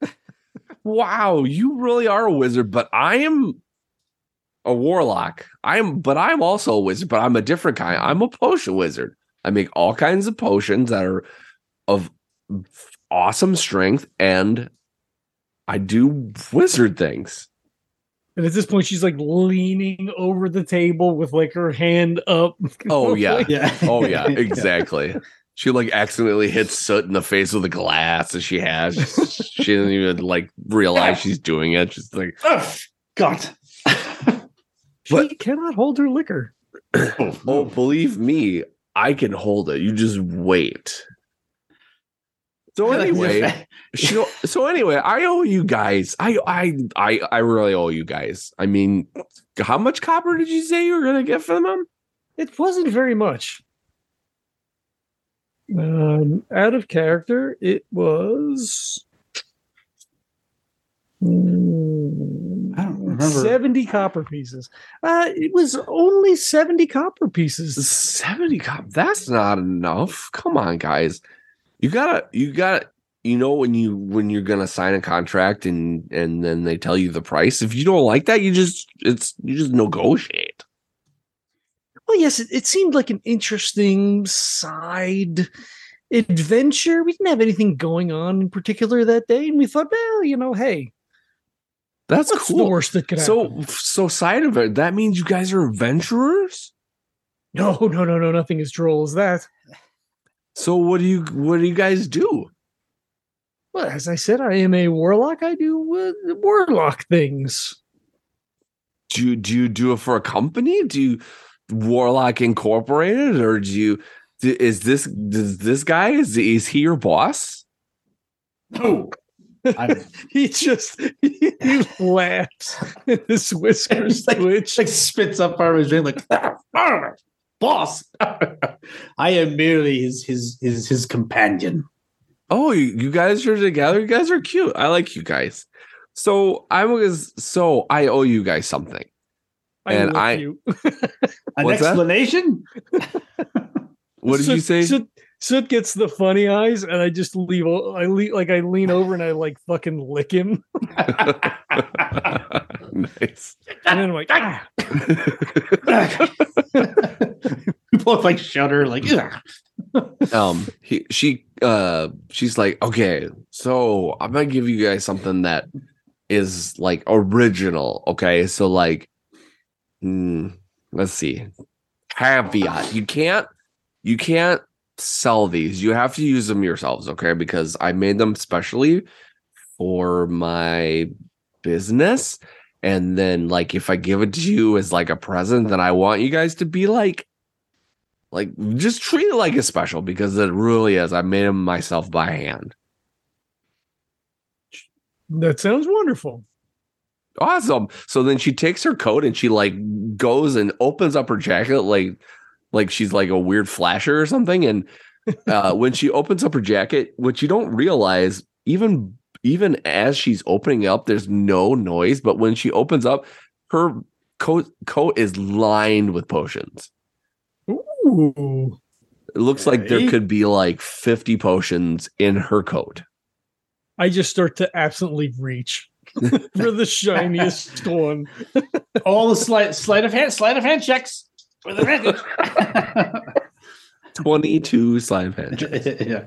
Wow, you really are a wizard, but I am a warlock. I'm but I'm also a wizard, but I'm a different kind. I'm a potion wizard. I make all kinds of potions that are of awesome strength, and I do wizard things. And at this point, she's like leaning over the table with like her hand up. Oh yeah. yeah. Oh yeah, exactly. She like accidentally hits Soot in the face with a glass as she has. She doesn't even like realize she's doing it. She's like, Oh, God. She But- cannot hold her liquor. oh, believe me, I can hold it. You just wait. So anyway, so, so anyway, I owe you guys. I I I I really owe you guys. I mean, how much copper did you say you were gonna get from them? It wasn't very much. Um, out of character, it was. mm, I don't remember. seventy copper pieces. Uh, it was only seventy copper pieces. seventy cop. That's not enough. Come on, guys. You gotta, you gotta, you know, when you when you're gonna sign a contract and and then they tell you the price. If you don't like that, you just it's you just negotiate. Well, yes, it, it seemed like an interesting side adventure. We didn't have anything going on in particular that day, and we thought, well, you know, hey, That's what's cool. the worst that could happen? So so side of it, that means you guys are adventurers. No, no, no, no, nothing as droll as that. So what do you what do you guys do? Well, as I said, I am a warlock. I do uh, warlock things. Do you do you do it for a company? Do you Warlock Incorporated, or do you do, is this does this guy is is he your boss? No. I'm, He just he, he laughs. His whiskers like, twitch. like spits up part of his drink, like "Ah, ah, boss. I am merely his his his his companion. Oh, you, you guys are together. You guys are cute. I like you guys. So I was so I owe you guys something. I and lick I- you. An What's that? explanation? What did Soot- you say? Soot, Soot gets the funny eyes, and I just leave. I leave, like I lean over and I like fucking lick him, Nice. and then I'm like, ah. We both like shudder, like "Ugh." um he she uh she's like, okay, so I'm gonna give you guys something that is like original. Okay, so like mm, let's see, caveat, you can't you can't sell these, you have to use them yourselves, okay, because I made them specially for my business. And then like if I give it to you as like a present, then I want you guys to be like Like, just treat it like a special, because it really is. I made them myself by hand. That sounds wonderful. Awesome. So then she takes her coat and she like goes and opens up her jacket like like she's like a weird flasher or something. And uh, when she opens up her jacket, what you don't realize, even even as she's opening up, there's no noise. But when she opens up, her coat coat is lined with potions. Ooh. It looks like there Okay. could be like fifty potions in her coat. I just start to absently reach for the shiniest one. all the sleight sleight of hand sleight of hand checks with advantage. twenty-two slide of hand. Yeah.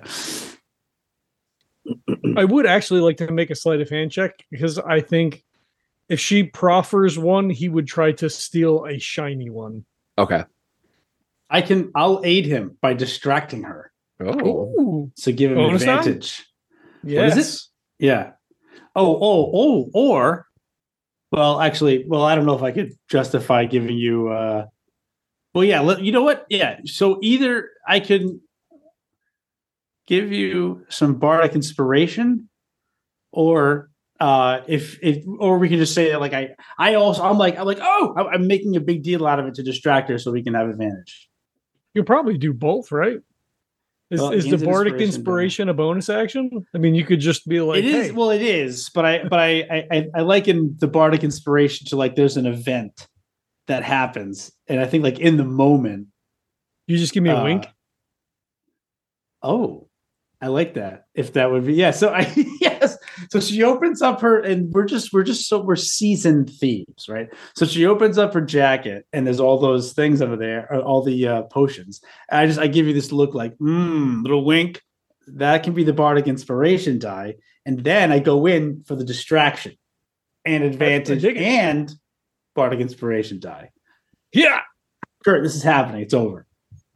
I would actually like to make a sleight of hand check, because I think if she proffers one, he would try to steal a shiny one. Okay. I can I'll aid him by distracting her. Oh. Ooh. So give him Bonus die? advantage. Yes. What is it? Yeah. Oh, oh, oh, or well, actually, well, I don't know if I could justify giving you uh well, yeah, let, you know what? Yeah. So either I can give you some bardic inspiration, or uh if if or we can just say that like I I also I'm like I'm like, oh, I'm- I'm making a big deal out of it to distract her so we can have advantage. You'll probably do both, right? Is, Well, is the gains an bardic inspiration, inspiration a bonus action? I mean, you could just be like, it is hey, well, it is, but I but I, I I I liken the bardic inspiration to like there's an event that happens, and I think like in the moment, you just give me a uh, wink. Oh, I like that. If that would be yeah. So I yes. So she opens up her, and we're just we're just so we're seasoned thieves, right? So she opens up her jacket, and there's all those things over there, uh, all the uh, potions. And I just I give you this look like, mm, little wink. That can be the bardic inspiration die, and then I go in for the distraction and advantage dig it. and bardic inspiration die. Yeah. Kurt, this is happening. It's over.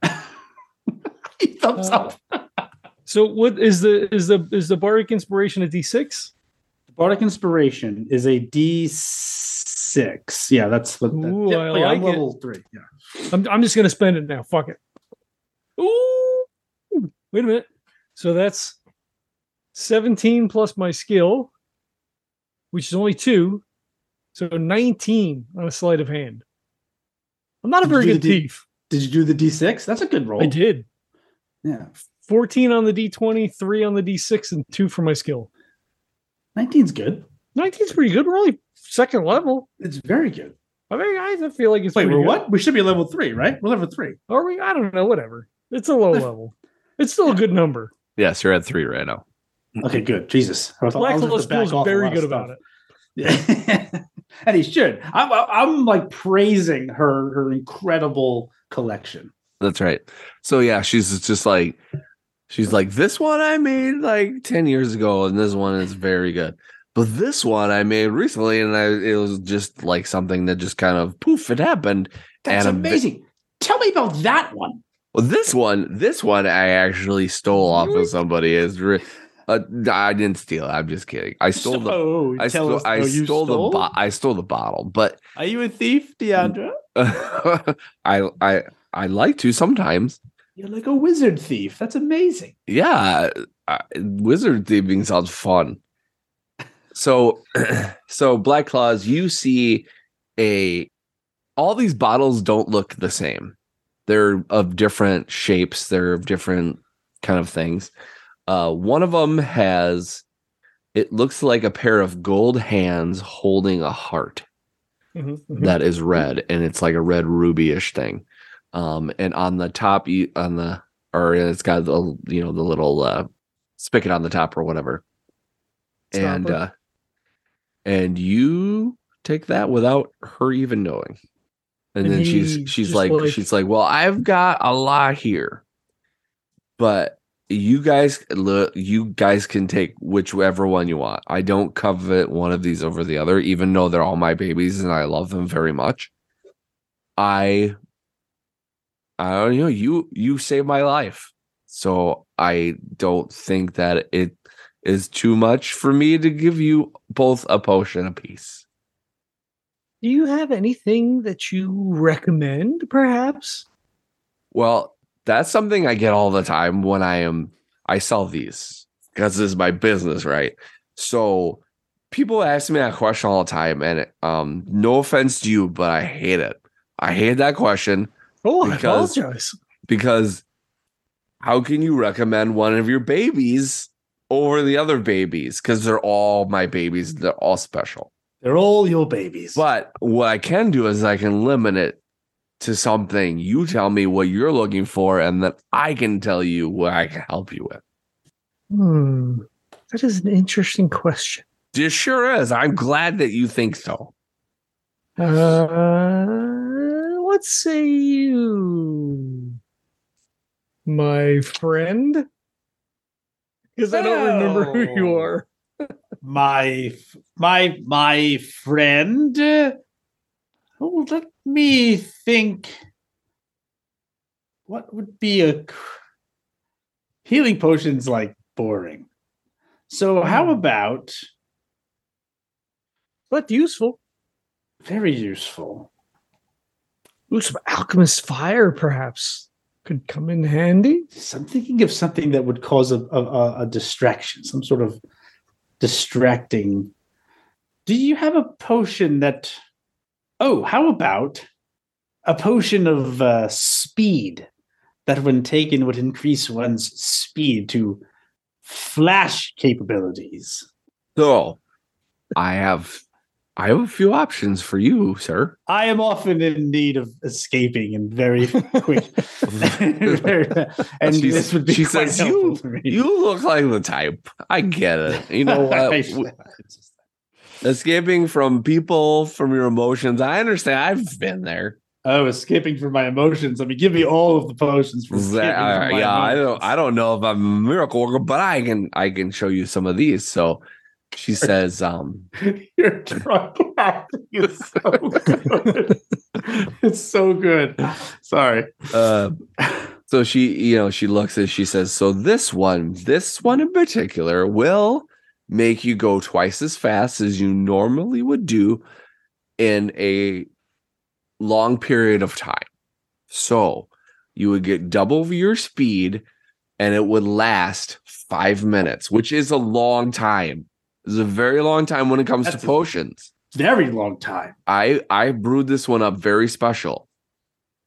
Thumbs Uh, up. So what is the is the is the bardic inspiration a D six? Bardic Inspiration is a D six. Yeah, that's what. That, Ooh, yep, I yeah, I'm like it. level three. Yeah. I'm I'm just gonna spend it now. Fuck it. Ooh. Wait a minute. So that's seventeen plus my skill, which is only two. So nineteen on a sleight of hand. I'm not a Did you very do good the D- thief. Did you do the D six? That's a good roll. I did. Yeah. fourteen on the D twenty, three on the D six, and two for my skill. nineteen's good. nineteen's pretty good. We're only second level. It's very good. I mean, I feel like it's Wait, pretty we're good. what? We should be level three, right? We're level three. Are we? I don't know. Whatever. It's a low level. It's still a good number. Yes, you're at three right now. Okay, good. Jesus. I was- I Black was Lotus just back feels off a very lot of good stuff. about it. Yeah. And he should. I'm, I'm like praising her her incredible collection. That's right. So yeah, she's just like, she's like, this one I made like ten years ago, and this one is very good. But this one I made recently, and I, it was just like something that just kind of poof, it happened. That's and a bit- amazing. Tell me about that one. Well, this one, this one I actually stole off of somebody. Is re- uh, I didn't steal it. I'm just kidding. I stole the. Oh, I tell stole. us I how you stole, stole? the. Bo- I stole the bottle, but Are you a thief, Deandra? I. I. I like to sometimes. You're like a wizard thief. That's amazing. Yeah, uh, wizard thieving sounds fun. So, so Black Claws, you see a. All these bottles don't look the same. They're of different shapes. They're of different kind of things. Uh, one of them has. It looks like a pair of gold hands holding a heart Mhm, mhm. that is red, and it's like a red ruby-ish thing. Um, and on the top, you on the or it's got the you know the little uh, spigot on the top or whatever, and Stopper. uh, and you take that without her even knowing, and, And then he she's she's just like, like- she's like, well, I've got a lot here, but you guys look, you guys can take whichever one you want. I don't covet one of these over the other, even though they're all my babies and I love them very much. I. I don't know. You you saved my life, so I don't think that it is too much for me to give you both a potion apiece. Do you have anything that you recommend, perhaps? Well, that's something I get all the time when I am I sell these because this is my business, right? So people ask me that question all the time, and um, no offense to you, but I hate it. I hate that question. Oh, Because- I apologize. Because how can you recommend one of your babies over the other babies? Because they're all my babies. They're all special. They're all your babies. But what I can do is I can limit it to something. You tell me what you're looking for, and then I can tell you what I can help you with. Hmm. That is an interesting question. This sure is. I'm glad that you think so. Uh, what say you, my friend? Because I don't remember who you Oh. are. my my my friend. Oh, let me think. What would be a healing potion's like boring? So how about But useful. very useful? Ooh, some alchemist fire, perhaps, could come in handy. So I'm thinking of something that would cause a, a, a distraction, some sort of distracting. Do you have a potion that? Oh, how about a potion of uh, speed that, when taken, would increase one's speed to flash capabilities? So I have I have a few options for you, sir. I am often in need of escaping and very quick. and She's- this would be she quite says, helpful "You- for me. You look like the type. I get it. You know what? W- Escaping from people, from your emotions. I understand. I've been there. Oh, escaping from my emotions. I mean, give me all of the potions for escaping That- from uh, my yeah, I don't. emotions. I don't know if I'm a miracle worker, but I can. I can show you some of these. So she says, "Um, Your drunk acting is so good. It's so good. Sorry. uh, so she, you know, she looks and she says, so this one, this one in particular will make you go twice as fast as you normally would do in a long period of time. So you would get double your speed and it would last five minutes, which is a long time. It's a very long time when it comes That's to a- potions. Very long time. I I brewed this one up very special.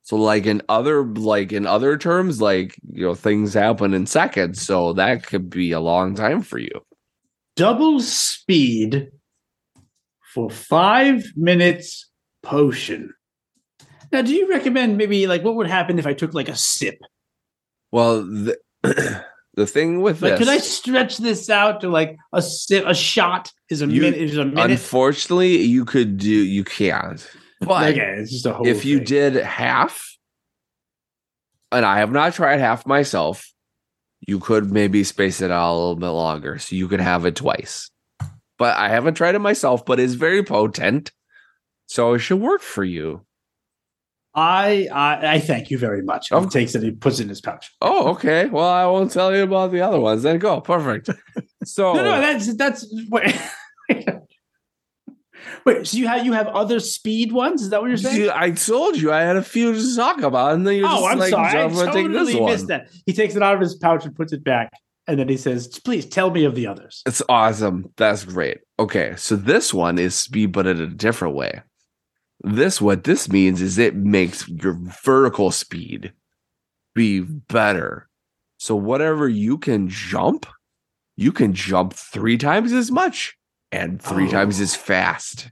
So like in other like in other terms, like you know, things happen in seconds. So that could be a long time for you. Double speed for five minutes potion. Now, do you recommend maybe like what would happen if I took like a sip? Well, the, the thing with Like, this, could I stretch this out to like a sip? A shot is a You- minute. Is a minute. unfortunately, you could do you can't. But Okay, it's just a whole. if you thing. did half, and I have not tried half myself, you could maybe space it out a little bit longer, so you could have it twice. But I haven't tried it myself, but it's very potent, so it should work for you. I, I I thank you very much. Oh. He takes it. He puts it in his pouch. Oh, okay. Well, I won't tell you about the other ones. Then go. Perfect. So No, no, that's that's. Wait, wait so you have you have other speed ones? Is that what you're saying? you- I told you I had a few to talk about, and then you're Oh, just I'm like, sorry. I "I'm gonna take totally this one." missed that. He takes it out of his pouch and puts it back, and then he says, "Please tell me of the others." It's awesome. That's great. Okay, so this one is speed, but in a different way. This what this means is it makes your vertical speed be better. So whatever you can jump, you can jump three times as much and three Oh. times as fast.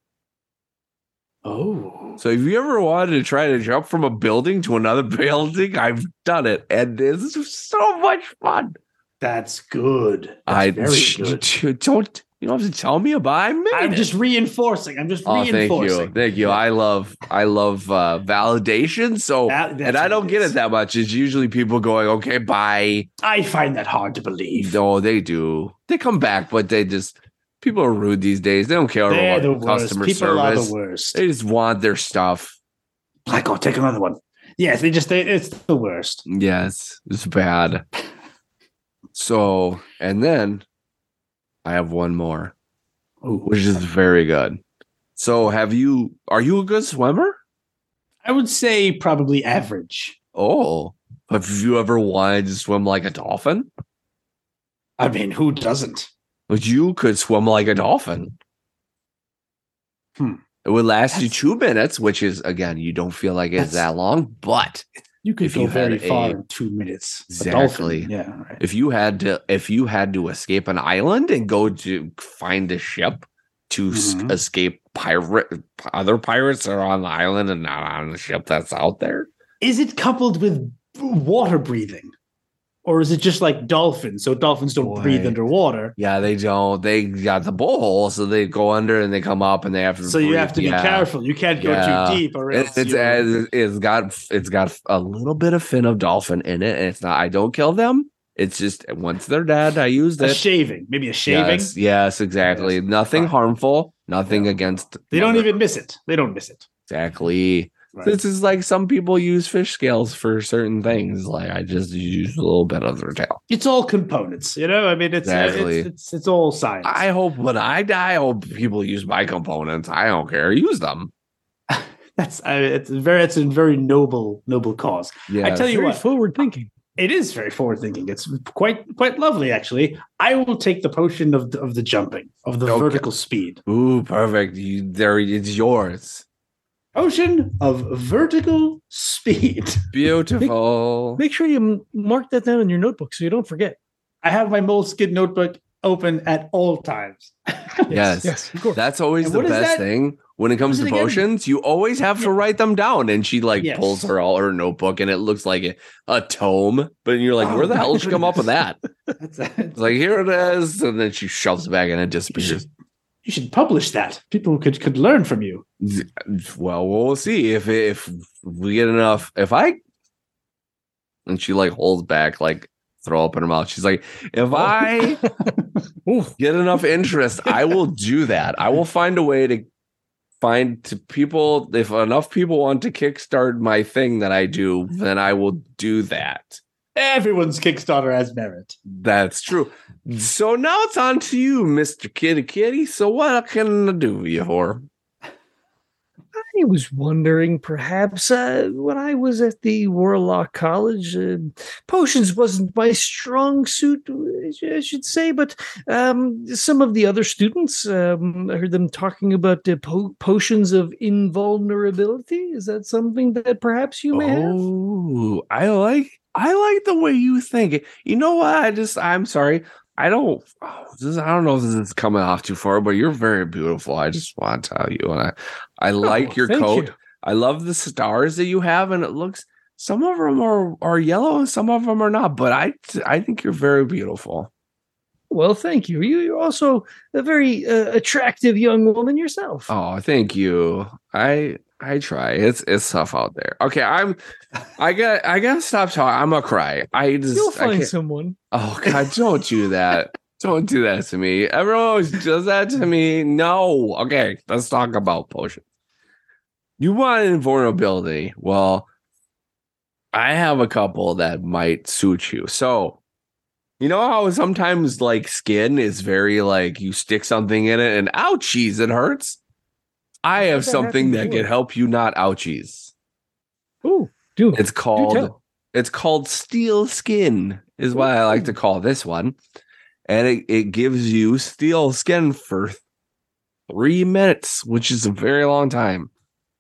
Oh, So if you ever wanted to try to jump from a building to another building, I've done it, and it's so much fun. that's good. That's I very sh- good. don't you don't have to tell me about. I made I'm it. just reinforcing. I'm just Oh, thank reinforcing. you, thank you. I love, I love uh, validation. So, That- that's and I what don't it get is. it that much. It's usually people going, "Okay, bye." I find that hard to believe. No, they do. They come back, but they just people are rude these days. They don't care They're the about worst. customer People service. are the worst. They just want their stuff. Like, oh, take another one. Yes, they just they, it's the worst. Yes, it's bad. So, and then I have one more, Ooh. which is very good. So, have you? Are you a good swimmer? I would say probably average. Oh, have you ever wanted to swim like a dolphin? I mean, who doesn't? But you could swim like a dolphin. Hmm. It would last you That's- two minutes, which is again, you don't feel like it's That's- that long. But You could If go you had very far a- in two minutes. A Exactly. dolphin, yeah. Right. if you had to, if you had to escape an island and go to find a ship to s- Mhm. escape pirate, other pirates that are on the island and not on the ship that's out there. Is it coupled with water breathing? Or is it just like dolphins? So dolphins don't Boy. breathe underwater. Yeah, they don't. They got the blowhole, so they go under and they come up and they have to. So you breathe. have to be Yeah. careful. You can't go Yeah. too deep or It- else It's you'll- it's got it's got a little bit of fin of dolphin in it, and it's not. I don't kill them. It's just once they're dead, I used a it. shaving. Maybe a shaving. Yes, yes, exactly. Yes. Nothing Fine. harmful. Nothing Yeah. against. They don't mother- even miss it. They don't miss it. exactly. Right. This is like some people use fish scales for certain things. Like I just use a little bit of their tail. It's all components, you know. I mean, it's Exactly. it's, it's it's all science. I hope when I die, I hope people use my components. I don't care. Use them. That's I, it's very it's a very noble noble cause. Yeah. I tell you Very what, forward thinking. it is very forward thinking. It's quite quite lovely, actually. I will take the potion of the, of the jumping of the Okay. vertical speed. Ooh, perfect. You there. It's yours. Potion of vertical speed. Beautiful. Make sure you m- mark that down in your notebook so you don't forget. I have my moleskin notebook open at all times. Yes. Yes, of course. That's always And the what is best that? thing when it comes What to is it again? potions. You always have to Yeah. write them down. And she like Yes. pulls her all her notebook and it looks like a, a tome. But you're like, Oh, where the my hell did she come up with that? That's, It's like, here it is. And then she shoves it back and it you, disappears. should, you should publish that. People could could learn from you. Well, we'll see if if we get enough. If I and she like holds back, like throw up in her mouth. She's like, if I get enough interest, I will do that. I will find a way to find to people. If enough people want to kickstart my thing that I do, then I will do that. Everyone's Kickstarter has merit. That's true. So now it's on to you, Mister Kitty Kitty. So what can I do you for? I was wondering, perhaps, uh, when I was at the Warlock College, uh, potions wasn't my strong suit, I should say, but um, some of the other students, um, I heard them talking about uh, po- potions of invulnerability. Is that something that perhaps you may have? Oh, I like I like the way you think. You know what? I just I'm sorry. I don't oh, this, I don't know if this is coming off too far, but you're very beautiful. I just want to tell you, and I I like Oh, your thank coat. you. I love the stars that you have, and it looks some of them are are yellow and some of them are not. But I I think you're very beautiful. Well, thank you. you. You're also a very uh, attractive young woman yourself. Oh, thank you. I I try. It's it's tough out there. Okay, I'm I got I gotta stop talking. I'm gonna cry. I just You'll I find can't- someone. Oh God, don't do that. Don't do that to me. Everyone always does that to me. No. Okay, let's talk about potions. You want invulnerability. Well, I have a couple that might suit you. So, you know how sometimes like skin is very like you stick something in it and ouchies, it hurts? I have that something happened that before. can help you not ouchies. Ooh, do It's do called tell. it's called steel skin, is what I like to Ooh. call this one. And it, it gives you steel skin for three minutes, which is a very long time.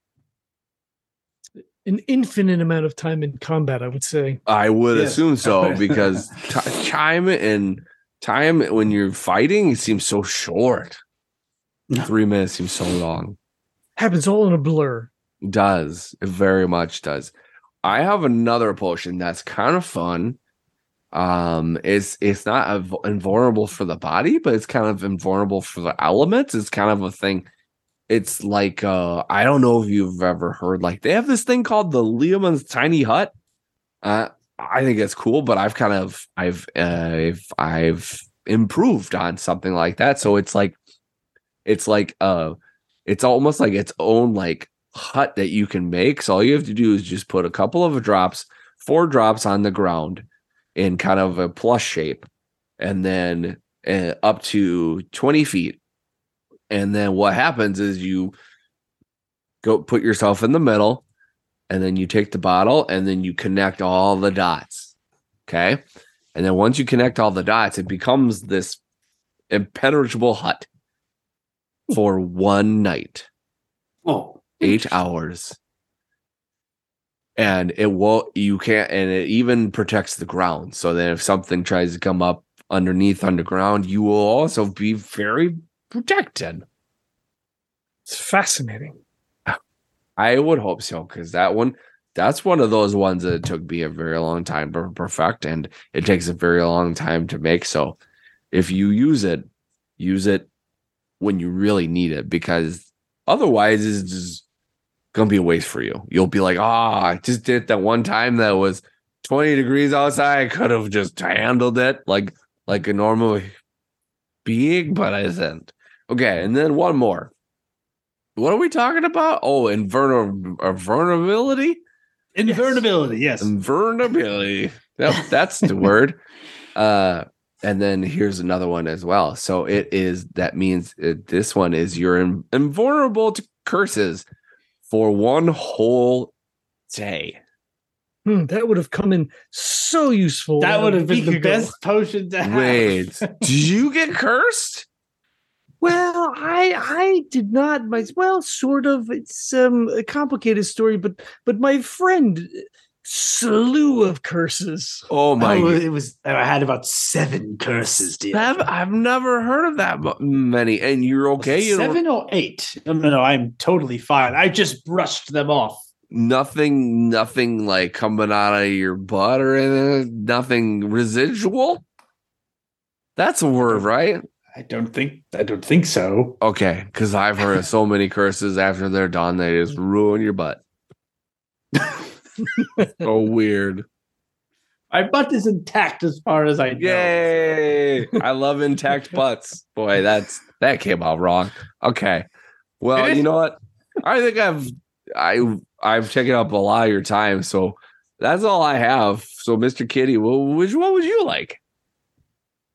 An infinite amount of time in combat, I would say. I would Yes. assume so because t- time and time when you're fighting, it seems so short. Three minutes seems so long. Happens all in a blur. It does. It very much does. I have another potion that's kind of fun. Um, it's it's not inv- invulnerable for the body, but it's kind of invulnerable for the elements. It's kind of a thing. It's like uh, I don't know if you've ever heard like they have this thing called the Leomund's Tiny Hut. Uh, I think it's cool, but I've kind of I've uh, I've I've improved on something like that. So it's like it's like uh, it's almost like its own like hut that you can make. So all you have to do is just put a couple of drops, four drops on the ground in kind of a plus shape, and then uh, up to twenty feet. And then what happens is you go put yourself in the middle, and then you take the bottle, and then you connect all the dots. Okay. And then once you connect all the dots, it becomes this impenetrable hut for one night, Oh, eight hours. And it won't, you can't, and it even protects the ground. So that if something tries to come up underneath underground, you will also be very protected. It's fascinating. I would hope so, because that one, that's one of those ones that took me a very long time to perfect, and it takes a very long time to make. So if you use it, use it when you really need it, because otherwise it's just gonna be a waste for you. You'll be like, ah, oh, I just did it that one time that was twenty degrees outside. I could have just handled it like like a normal being, but I didn't. Okay, and then one more. What are we talking about? Oh, invulner- invulnerability? invulnerability. Yes. Invulnerability. Yep, that's the word. Uh, and then here's another one as well. So it is, that means it, this one is you're in, invulnerable to curses for one whole day. Hmm, that would have come in so useful. That would a have been week the ago. best potion to have. Wait, did you get cursed? Well, I I did not. My well, sort of. It's um a complicated story, but but my friend slew of curses. Oh my! Oh, it was. I had about seven curses, dear. I've, I've never heard of that mu- many. And you're okay? You don't, Seven or eight? No, no, no. I'm totally fine. I just brushed them off. nothing, nothing like coming out of your butt or anything. Nothing residual. That's a word, right? I don't think. I don't think so. Okay, because I've heard of so many curses after they're done, they just ruin your butt. So weird. My butt is intact as far as I know. Yay! I love intact butts. Boy, that's that came out wrong. Okay. Well, Did it? you know what? I think I've I I've taken up a lot of your time, so that's all I have. So, Mister Kitty, well, which one would you like?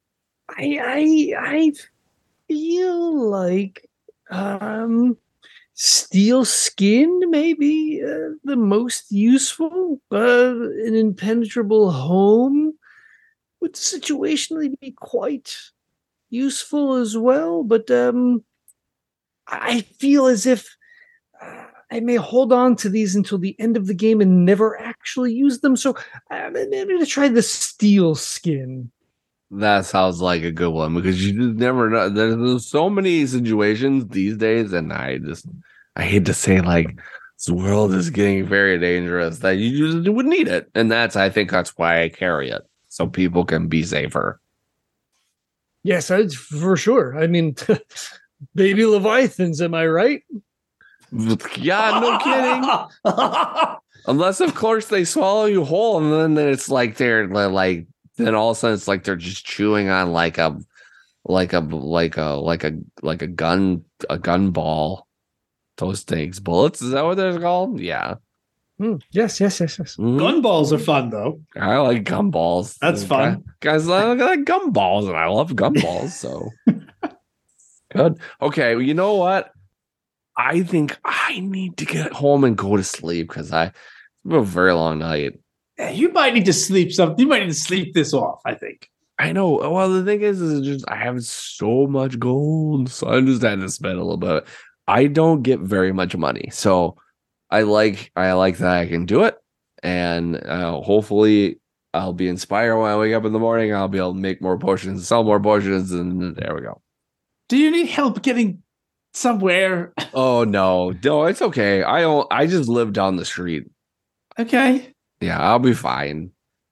I I I feel like um steel skin, maybe uh, the most useful. Uh, an impenetrable home would situationally be quite useful as well. But um, I feel as if uh, I may hold on to these until the end of the game and never actually use them. So uh, maybe I'm going to try the steel skin. That sounds like a good one because you just never know. There's, there's so many situations these days, and I just I hate to say like this world is getting very dangerous that you just would need it, and that's I think that's why I carry it so people can be safer. Yes, I, for sure. I mean, baby Leviathans, am I right? Yeah, no kidding. Unless of course they swallow you whole, and then it's like they're like. Then all of a sudden it's like they're just chewing on like a like a like a like a like a gun a gun ball. Those things. Bullets, is that what they're called? Yeah. Mm, yes, yes, yes, yes. Mm-hmm. Gun balls are fun though. I like gun balls. That's fun. Guys, I like gun balls and I love gun balls, so good. Okay, well, you know what? I think I need to get home and go to sleep because I it's been a very long night. Yeah, you might need to sleep something. You might need to sleep this off, I think. I know. Well, the thing is, is just I have so much gold, so I just had to spend a little bit. I don't get very much money, so I like I like that I can do it, and uh, hopefully I'll be inspired when I wake up in the morning. I'll be able to make more potions, sell more potions, and there we go. Do you need help getting somewhere? Oh no, no, it's okay. I don't. I just live down the street. Okay. Yeah, I'll be fine.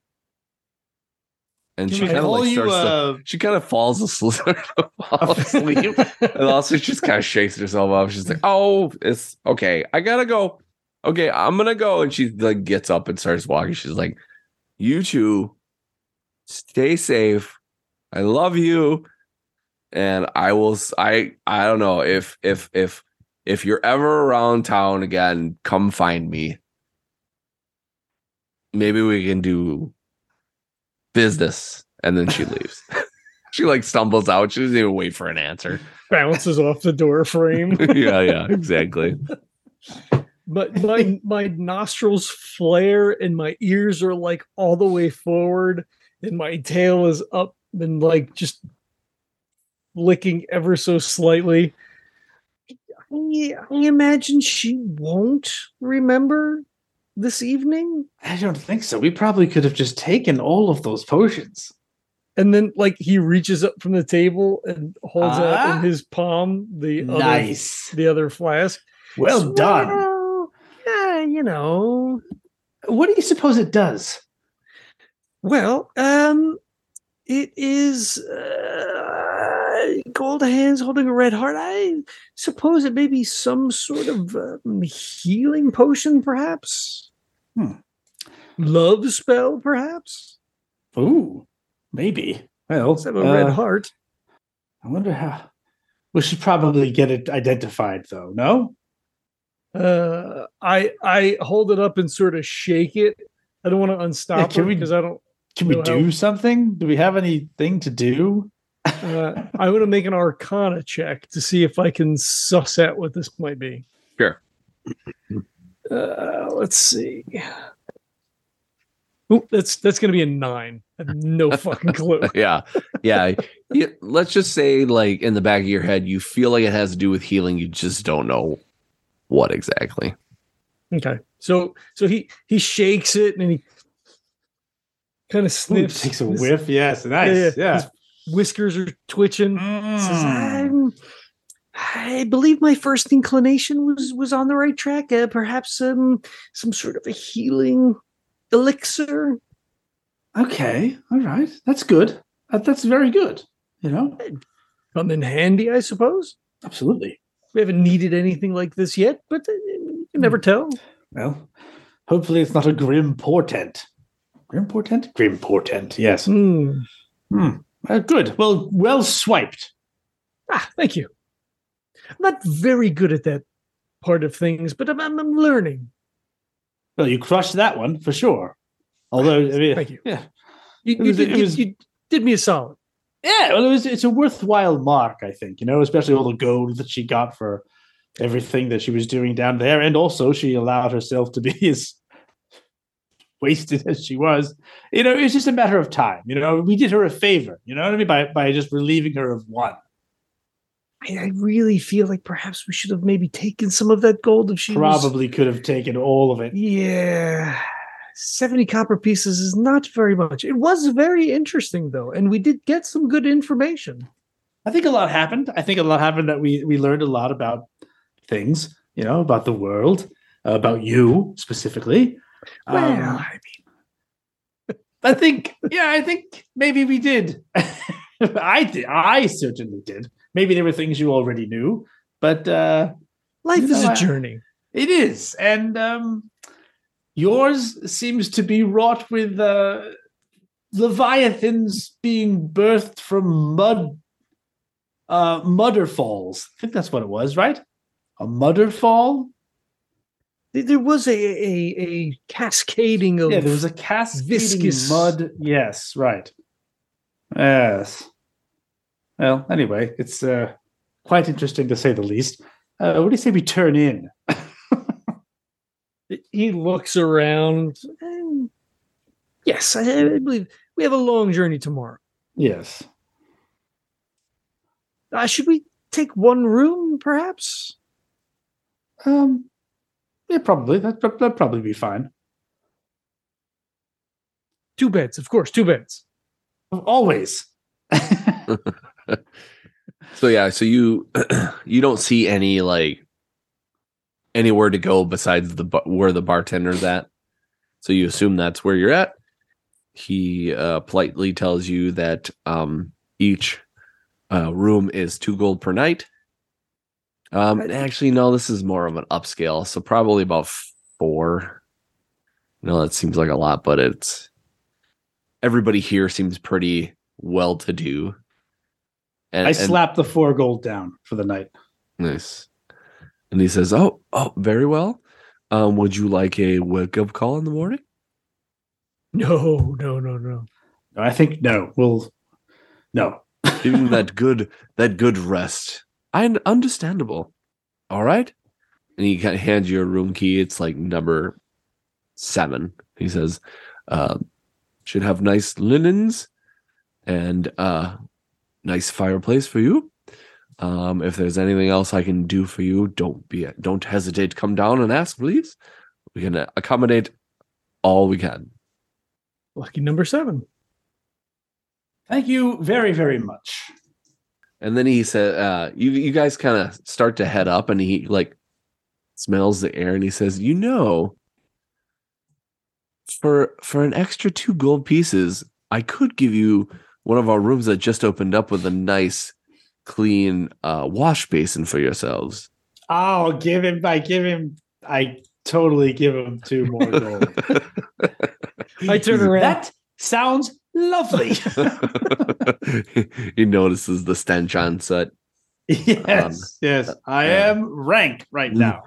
And Can she I kind of call like you, starts uh, to, she kind of falls asleep, falls asleep, and also she just kind of shakes herself up. She's like, "Oh, it's okay. I gotta go. Okay, I'm gonna go." And she like gets up and starts walking. She's like, "You two, stay safe. I love you, and I will. I I don't know if if if if you're ever around town again, come find me. Maybe we can do business." And then she leaves. She like stumbles out. She doesn't even wait for an answer. Bounces off the door frame. yeah, yeah, exactly. But my my nostrils flare and my ears are like all the way forward, and my tail is up and like just licking ever so slightly. I, I imagine she won't remember this evening. I don't think so. We probably could have just taken all of those potions. And then, like, he reaches up from the table and holds Ah. out in his palm the Nice. other, the other flask. Well done. Well, yeah, you know. What do you suppose it does? Well, um, it is uh, gold hands holding a red heart. I suppose it may be some sort of um, healing potion, perhaps. Hmm. Love spell, perhaps. Ooh, maybe. Well, Let's have a uh, red heart. I wonder how. We should probably get it identified, though. No. Uh, I I hold it up and sort of shake it. I don't want to Yeah, unstop can it we- because I don't. Can we No, do how- something? Do we have anything to do? Uh, I want to make an Arcana check to see if I can suss out what this might be. Sure. Uh, let's see. Oop, that's that's going to be a nine. I have no fucking clue. Yeah, yeah. Yeah, let's just say, like in the back of your head, you feel like it has to do with healing. You just don't know what exactly. Okay, so so he he shakes it and he kind of Ooh, sniffs. takes a His- whiff. Yes, nice. yeah, Yeah. His whiskers are twitching. Says, Mm. I'm, I believe my first inclination was was on the right track. Uh, perhaps um, some sort of a healing elixir. Okay. All right. That's good. That, that's very good. You know. Come in handy, I suppose. Absolutely. We haven't needed anything like this yet, but uh, you can never tell. Well, hopefully it's not a grim portent. Grim portent? Grim portent. Yes. Hmm. Hmm. Uh, good. Well, well swiped. Ah, thank you. I'm not very good at that part of things, but I'm, I'm, I'm learning. Well, you crushed that one for sure. Although, I mean, Thank you. Yeah. You, It you was- did, it you- was- you did me a solid. Yeah, well, it was, it's a worthwhile mark, I think, you know, especially all the gold that she got for everything that she was doing down there, and also she allowed herself to be as wasted as she was. You know, it was just a matter of time. You know, we did her a favor. You know what I mean, by by just relieving her of one. I, I really feel like perhaps we should have maybe taken some of that gold if she Probably was... could have taken all of it. Yeah. seventy copper pieces is not very much. It was very interesting, though, and we did get some good information. I think a lot happened. I think a lot happened that we we learned a lot about things, you know, about the world, uh, about you specifically. Well, um, I mean, I think, yeah, I think maybe we did. I did. I certainly did. Maybe there were things you already knew, but uh, life you is know, a I- journey. it is, and um, yours seems to be wrought with uh, leviathans being birthed from mud, uh, mudder falls. I think that's what it was, right? A mudder fall. There- There was a a, a cascading of Yeah, there was a cascading viscous- mud. Yes, right. Yes. Well, anyway, it's uh, quite interesting to say the least. Uh, what do you say we turn in? He looks around. And yes, I, I believe we have a long journey tomorrow. Yes. Uh, should we take one room, perhaps? Um. Yeah, probably. That that'd probably be fine. Two beds, of course, two beds. Always. So yeah, so you you don't see any like anywhere to go besides the bar- where the bartender's at. So you assume that's where you're at. He uh, politely tells you that um, each uh, room is two gold per night. Um, and actually, no, this is more of an upscale, so probably about four. No, that seems like a lot, but it's everybody here seems pretty well-to-do. And I and- slapped the four gold down for the night. Nice. And he says, "Oh, oh, very well. Um, would you like a wake-up call in the morning?" No, no, no, no. I think no. We'll no. Give him that good, that good rest. I understandable. All right. And he kind of hands you a room key. It's like number seven. He says, uh, "Should have nice linens and uh, nice fireplace for you. Um, if there's anything else I can do for you, don't be don't hesitate to come down and ask, please. We can accommodate all we can." Lucky number seven. Thank you very, very much. And then he said, uh, you, you guys kind of start to head up and he like smells the air and he says, "You know, for, for an extra two gold pieces, I could give you one of our rooms that just opened up with a nice, clean uh, wash basin for yourselves." Oh, give him. I give him. I totally give him two more gold. I turn around. That sounds lovely. He notices the stench on set. Yes, Um, yes. I yeah. am rank right now.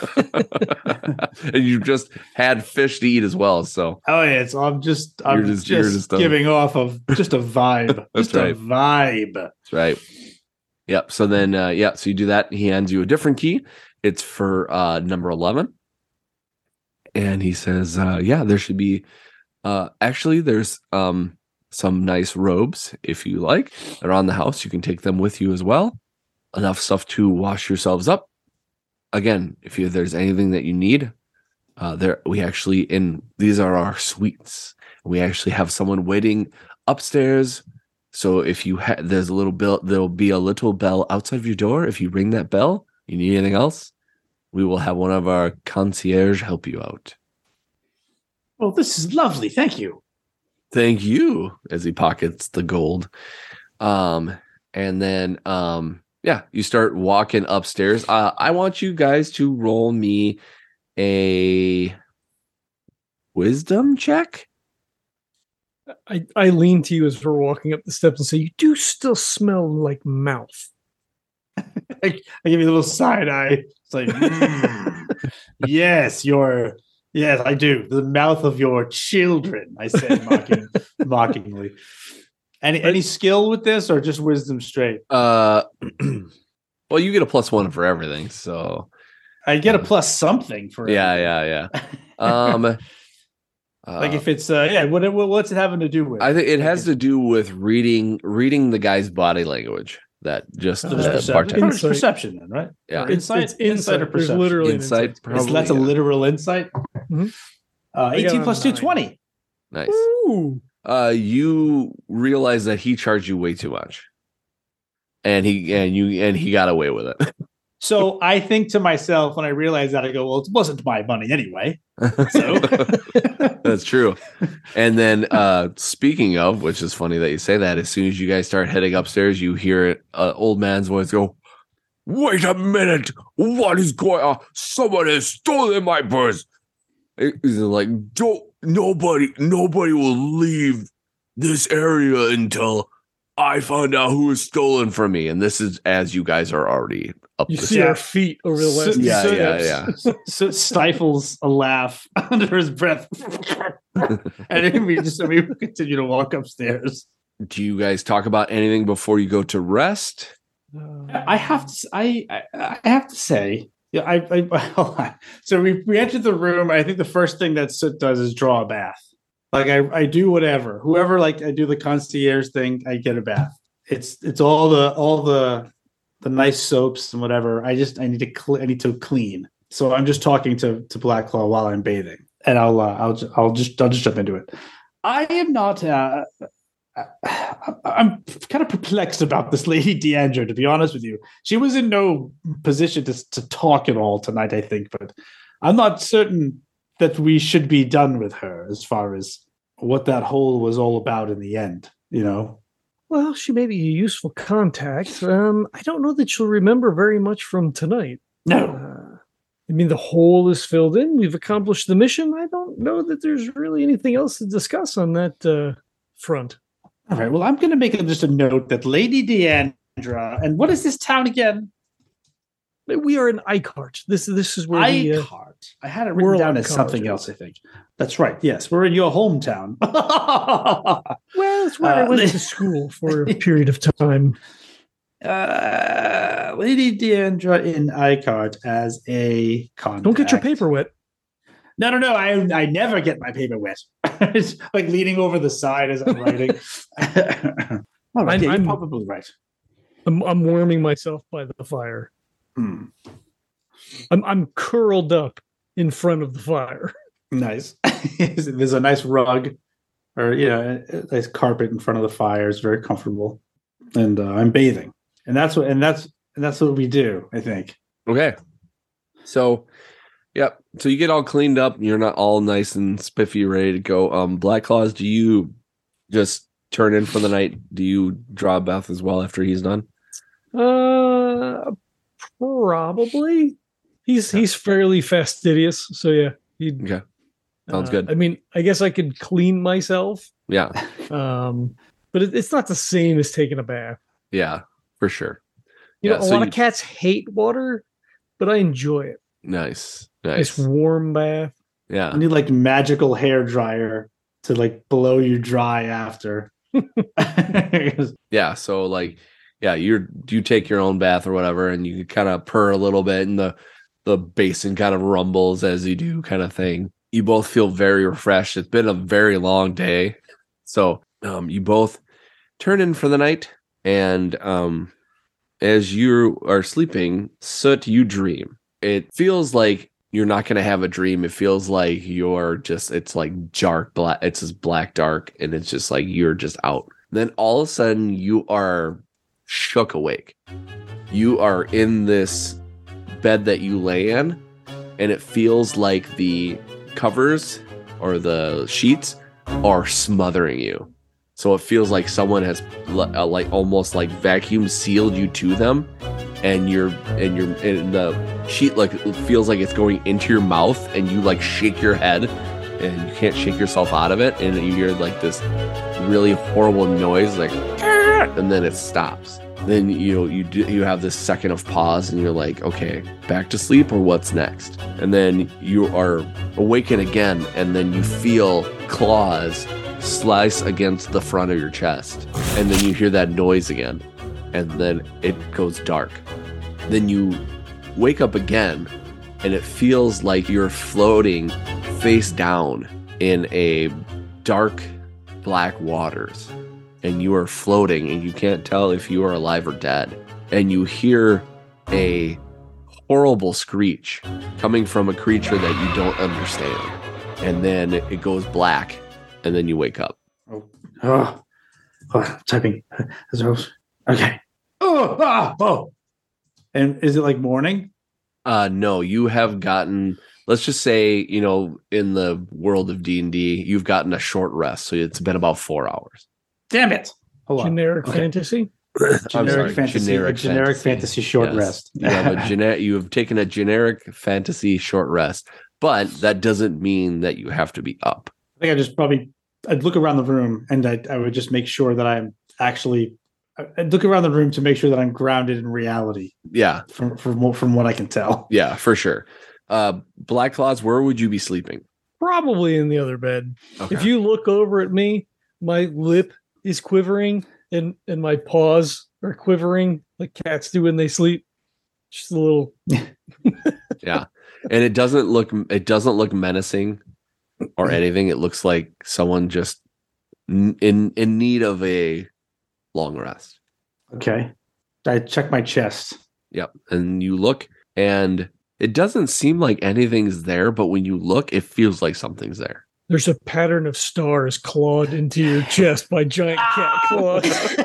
And you just had fish to eat as well, so Oh yeah, so I'm just I'm You're just, just- you're just, um, giving off of just a vibe. That's just right. a vibe. that's right. Yep. So then, uh, yeah. So you do that. He hands you a different key. It's for uh, number eleven, and he says, uh, "Yeah, there should be. Uh, actually, there's um, some nice robes if you like. They're on the house. You can take them with you as well. Enough stuff to wash yourselves up. Again, if you, there's anything that you need, uh, there we actually in these are our suites. We actually have someone waiting upstairs." So if you ha- there's a little bell, there'll be a little bell outside of your door. If you ring that bell, you need anything else, we will have one of our concierge help you out. Well, this is lovely. Thank you. Thank you. As he pockets the gold, um, and then um, yeah, you start walking upstairs. Uh, I want you guys to roll me a wisdom check. I, I lean to you as we're walking up the steps and say, "You do still smell like mouth." I, I give you a little side eye. It's like, mm, yes, your yes, I do. The mouth of your children. I said mocking, mockingly. Any any skill with this or just wisdom straight? Uh, Well, you get a plus one for everything, so I get a plus something for yeah, everything. yeah, yeah. Um, like uh, if it's uh, yeah, what, what what's it having to do with? I think it Like has if- to do with reading reading the guy's body language. That just Uh, So there's uh, perception. bartender. There's Insight. perception then, right? Yeah. Or It's- insight, it's insight, insight. or There's perception. literally an Insight, insight. probably. It's, that's a yeah. literal insight. Mhm. Uh, I got eighteen a plus two, nine. twenty. Nice. Ooh. Uh, you realize that he charged you way too much, and he and you and he got away with it. So I think to myself when I realize that, I go, well, it wasn't my money anyway. So That's true. And then, uh, speaking of, which is funny that you say that, as soon as you guys start heading upstairs, you hear an uh, old man's voice go, "Wait a minute! What is going on? Someone has stolen my purse!" He's like, "Don't nobody, nobody will leave this area until I find out who is stolen from me." And this is as you guys are already up. You the see Yeah. our feet over the last. So- Yeah, so- yeah, yeah. So, so stifles a laugh under his breath, and then we just we continue to walk upstairs. Do you guys talk about anything before you go to rest? I have to. I I, I have to say, yeah. I, I hold on. So we we entered the room. I think the first thing that Soot does is draw a bath. Like I I do whatever. Whoever like I do the concierge thing. I get a bath. It's it's all the all the the nice soaps and whatever. I just I need to cl- I need to clean. So I'm just talking to to Blacklaw while I'm bathing, and I'll uh, I'll ju- I'll just I'll just jump into it. I am not. Uh, I'm kind of perplexed about this lady Deandra, to be honest with you. She was in no position to to talk at all tonight, I think, but I'm not certain that we should be done with her as far as what that whole was all about in the end. You know. Well, she may be a useful contact. Um, I don't know that she'll remember very much from tonight. No. Uh, I mean, the hole is filled in. We've accomplished the mission. I don't know that there's really anything else to discuss on that uh, front. All right. Well, I'm going to make a, just a note that Lady Deandra, and what is this town again? We are in Icart. This this is where the, uh, Icart. I had it written down as something else, I think. That's right. Yes, we're in your hometown. well, it's where I Uh, went to school for a period of time. uh, Lady Deandra in Icart as a contact. Don't get your paper wet. No, no, no. I I never get my paper wet. It's like leaning over the side as I'm writing. All right, I'm- yeah, you're I'm- probably right. I'm, I'm warming myself by the fire. Hmm. I'm I'm curled up in front of the fire. Nice. There's a nice rug, or you know, a, a nice carpet in front of the fire. It's very comfortable, and uh, I'm bathing, and that's what and that's and that's what we do. I think. Okay. So, yep. So you get all cleaned up. You're not all nice and spiffy, ready to go. Um, Black Claws, do you just turn in for the night? Do you draw a bath as well after he's done? Uh, probably. He's he's fairly fastidious, so yeah. He Okay. Sounds uh, good. I mean, I guess I could clean myself, Yeah. um, but it, it's not the same as taking a bath. Yeah. For sure. You Yeah, know, a so lot you- of cats hate water, but I enjoy it. Nice. Nice Nice. warm bath. Yeah. I need like magical hair dryer to like blow you dry after. Yeah. So like, yeah, you're you take your own bath or whatever, and you kind of purr a little bit, and the the basin kind of rumbles as you do, kind of thing. You both feel very refreshed. It's been a very long day, so um, you both turn in for the night, and um, as you are sleeping, Soot, you dream. It feels like you're not going to have a dream. It feels like you're just, it's like dark black. It's just black dark, and it's just like you're just out. Then all of a sudden, you are shook awake. You are in this bed that you lay in, and it feels like the covers or the sheets are smothering you. So it feels like someone has uh, like almost like vacuum sealed you to them, and you're and you're and the sheet like it feels like it's going into your mouth, and you like shake your head, and you can't shake yourself out of it, and you hear like this really horrible noise, like, and then it stops. Then you know you do, you have this second of pause, and you're like, okay, back to sleep, or what's next? And then you are awakened again, and then you feel claws slice against the front of your chest, and then you hear that noise again, and then it goes dark, Then you wake up again, and it feels like you're floating face down in a dark black waters. And you are floating, and you can't tell if you are alive or dead. And you hear a horrible screech coming from a creature that you don't understand. And then it goes black, and then you wake up. Oh, oh, oh typing. Okay. Oh, oh, oh. And is it like morning? Uh, no, you have gotten, let's just say, you know, in the world of D and D, you've gotten a short rest. So it's been about four hours. Damn it. Hold on. Generic Okay. fantasy? Generic sorry, fantasy. generic a generic fantasy, fantasy. short Yes. rest. You have a generic, you have taken a generic fantasy short rest, but that doesn't mean that you have to be up. I think I just probably I'd look around the room and I, I would just make sure that I'm actually I'd look around the room to make sure that I'm grounded in reality. Yeah, From from from what I can tell. yeah, for sure. Uh, Black Claws, where would you be sleeping? Probably in the other bed. Okay. If you look over at me, my lip is quivering and, and my paws are quivering like cats do when they sleep. Just a little. Yeah, and it doesn't look it doesn't look menacing or anything. It looks like someone just n- in in need of a long rest. Okay. I check my chest. Yep, and you look, and it doesn't seem like anything's there, but when you look, it feels like something's there. There's a pattern of stars clawed into your chest by giant cat claws.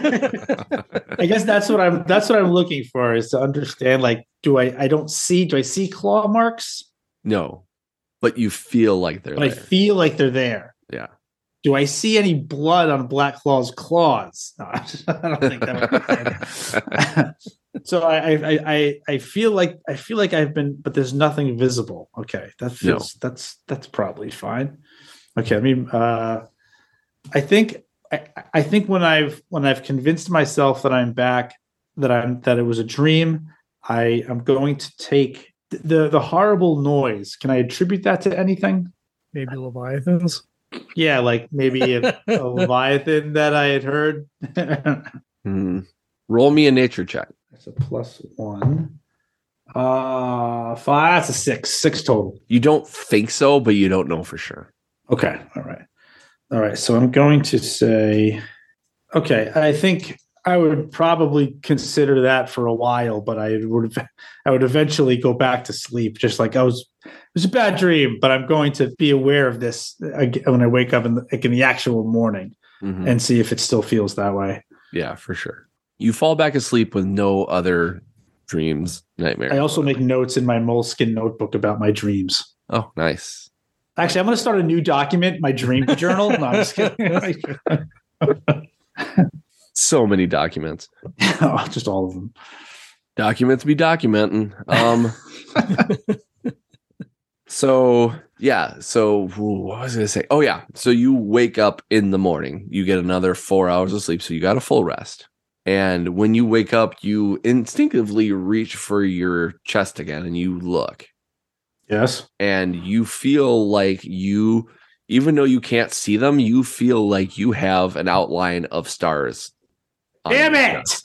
I guess that's what I'm that's what I'm looking for is to understand like do I I don't see do I see claw marks? No, but you feel like they're But I there. feel like they're there. Yeah. Do I see any blood on Black Claw's claws? No, I don't think that would. So I, I I I feel like I feel like I've been, but there's nothing visible. Okay, that feels No. that's that's probably fine. Okay, I mean, uh, I think I, I think when I've when I've convinced myself that I'm back, that I'm that it was a dream, I am going to take the the horrible noise. Can I attribute that to anything? Maybe Leviathans. Yeah, like maybe a, a Leviathan that I had heard. Hmm. Roll me a nature check. That's a plus one. Uh five. That's a six. Six total. You don't think so, but you don't know for sure. Okay. All right. All right. So I'm going to say, okay, I think I would probably consider that for a while, but I would I would eventually go back to sleep. Just like I was, it was a bad dream, but I'm going to be aware of this when I wake up in the, like in the actual morning Mhm. and see if it still feels that way. Yeah, for sure. You fall back asleep with no other dreams, nightmares. I also make notes in my moleskin notebook about my dreams. Oh, nice. Actually, I'm going to start a new document, my dream journal. No, I'm just kidding. So many documents. Oh, just all of them. Documents be documenting. Um. So yeah. So ooh, what was I gonna say? Oh yeah. So you wake up in the morning. You get another four hours of sleep. So you got a full rest. And when you wake up, you instinctively reach for your chest again, and you look. Yes. And you feel like you, even though you can't see them, you feel like you have an outline of stars. on Damn your it! chest.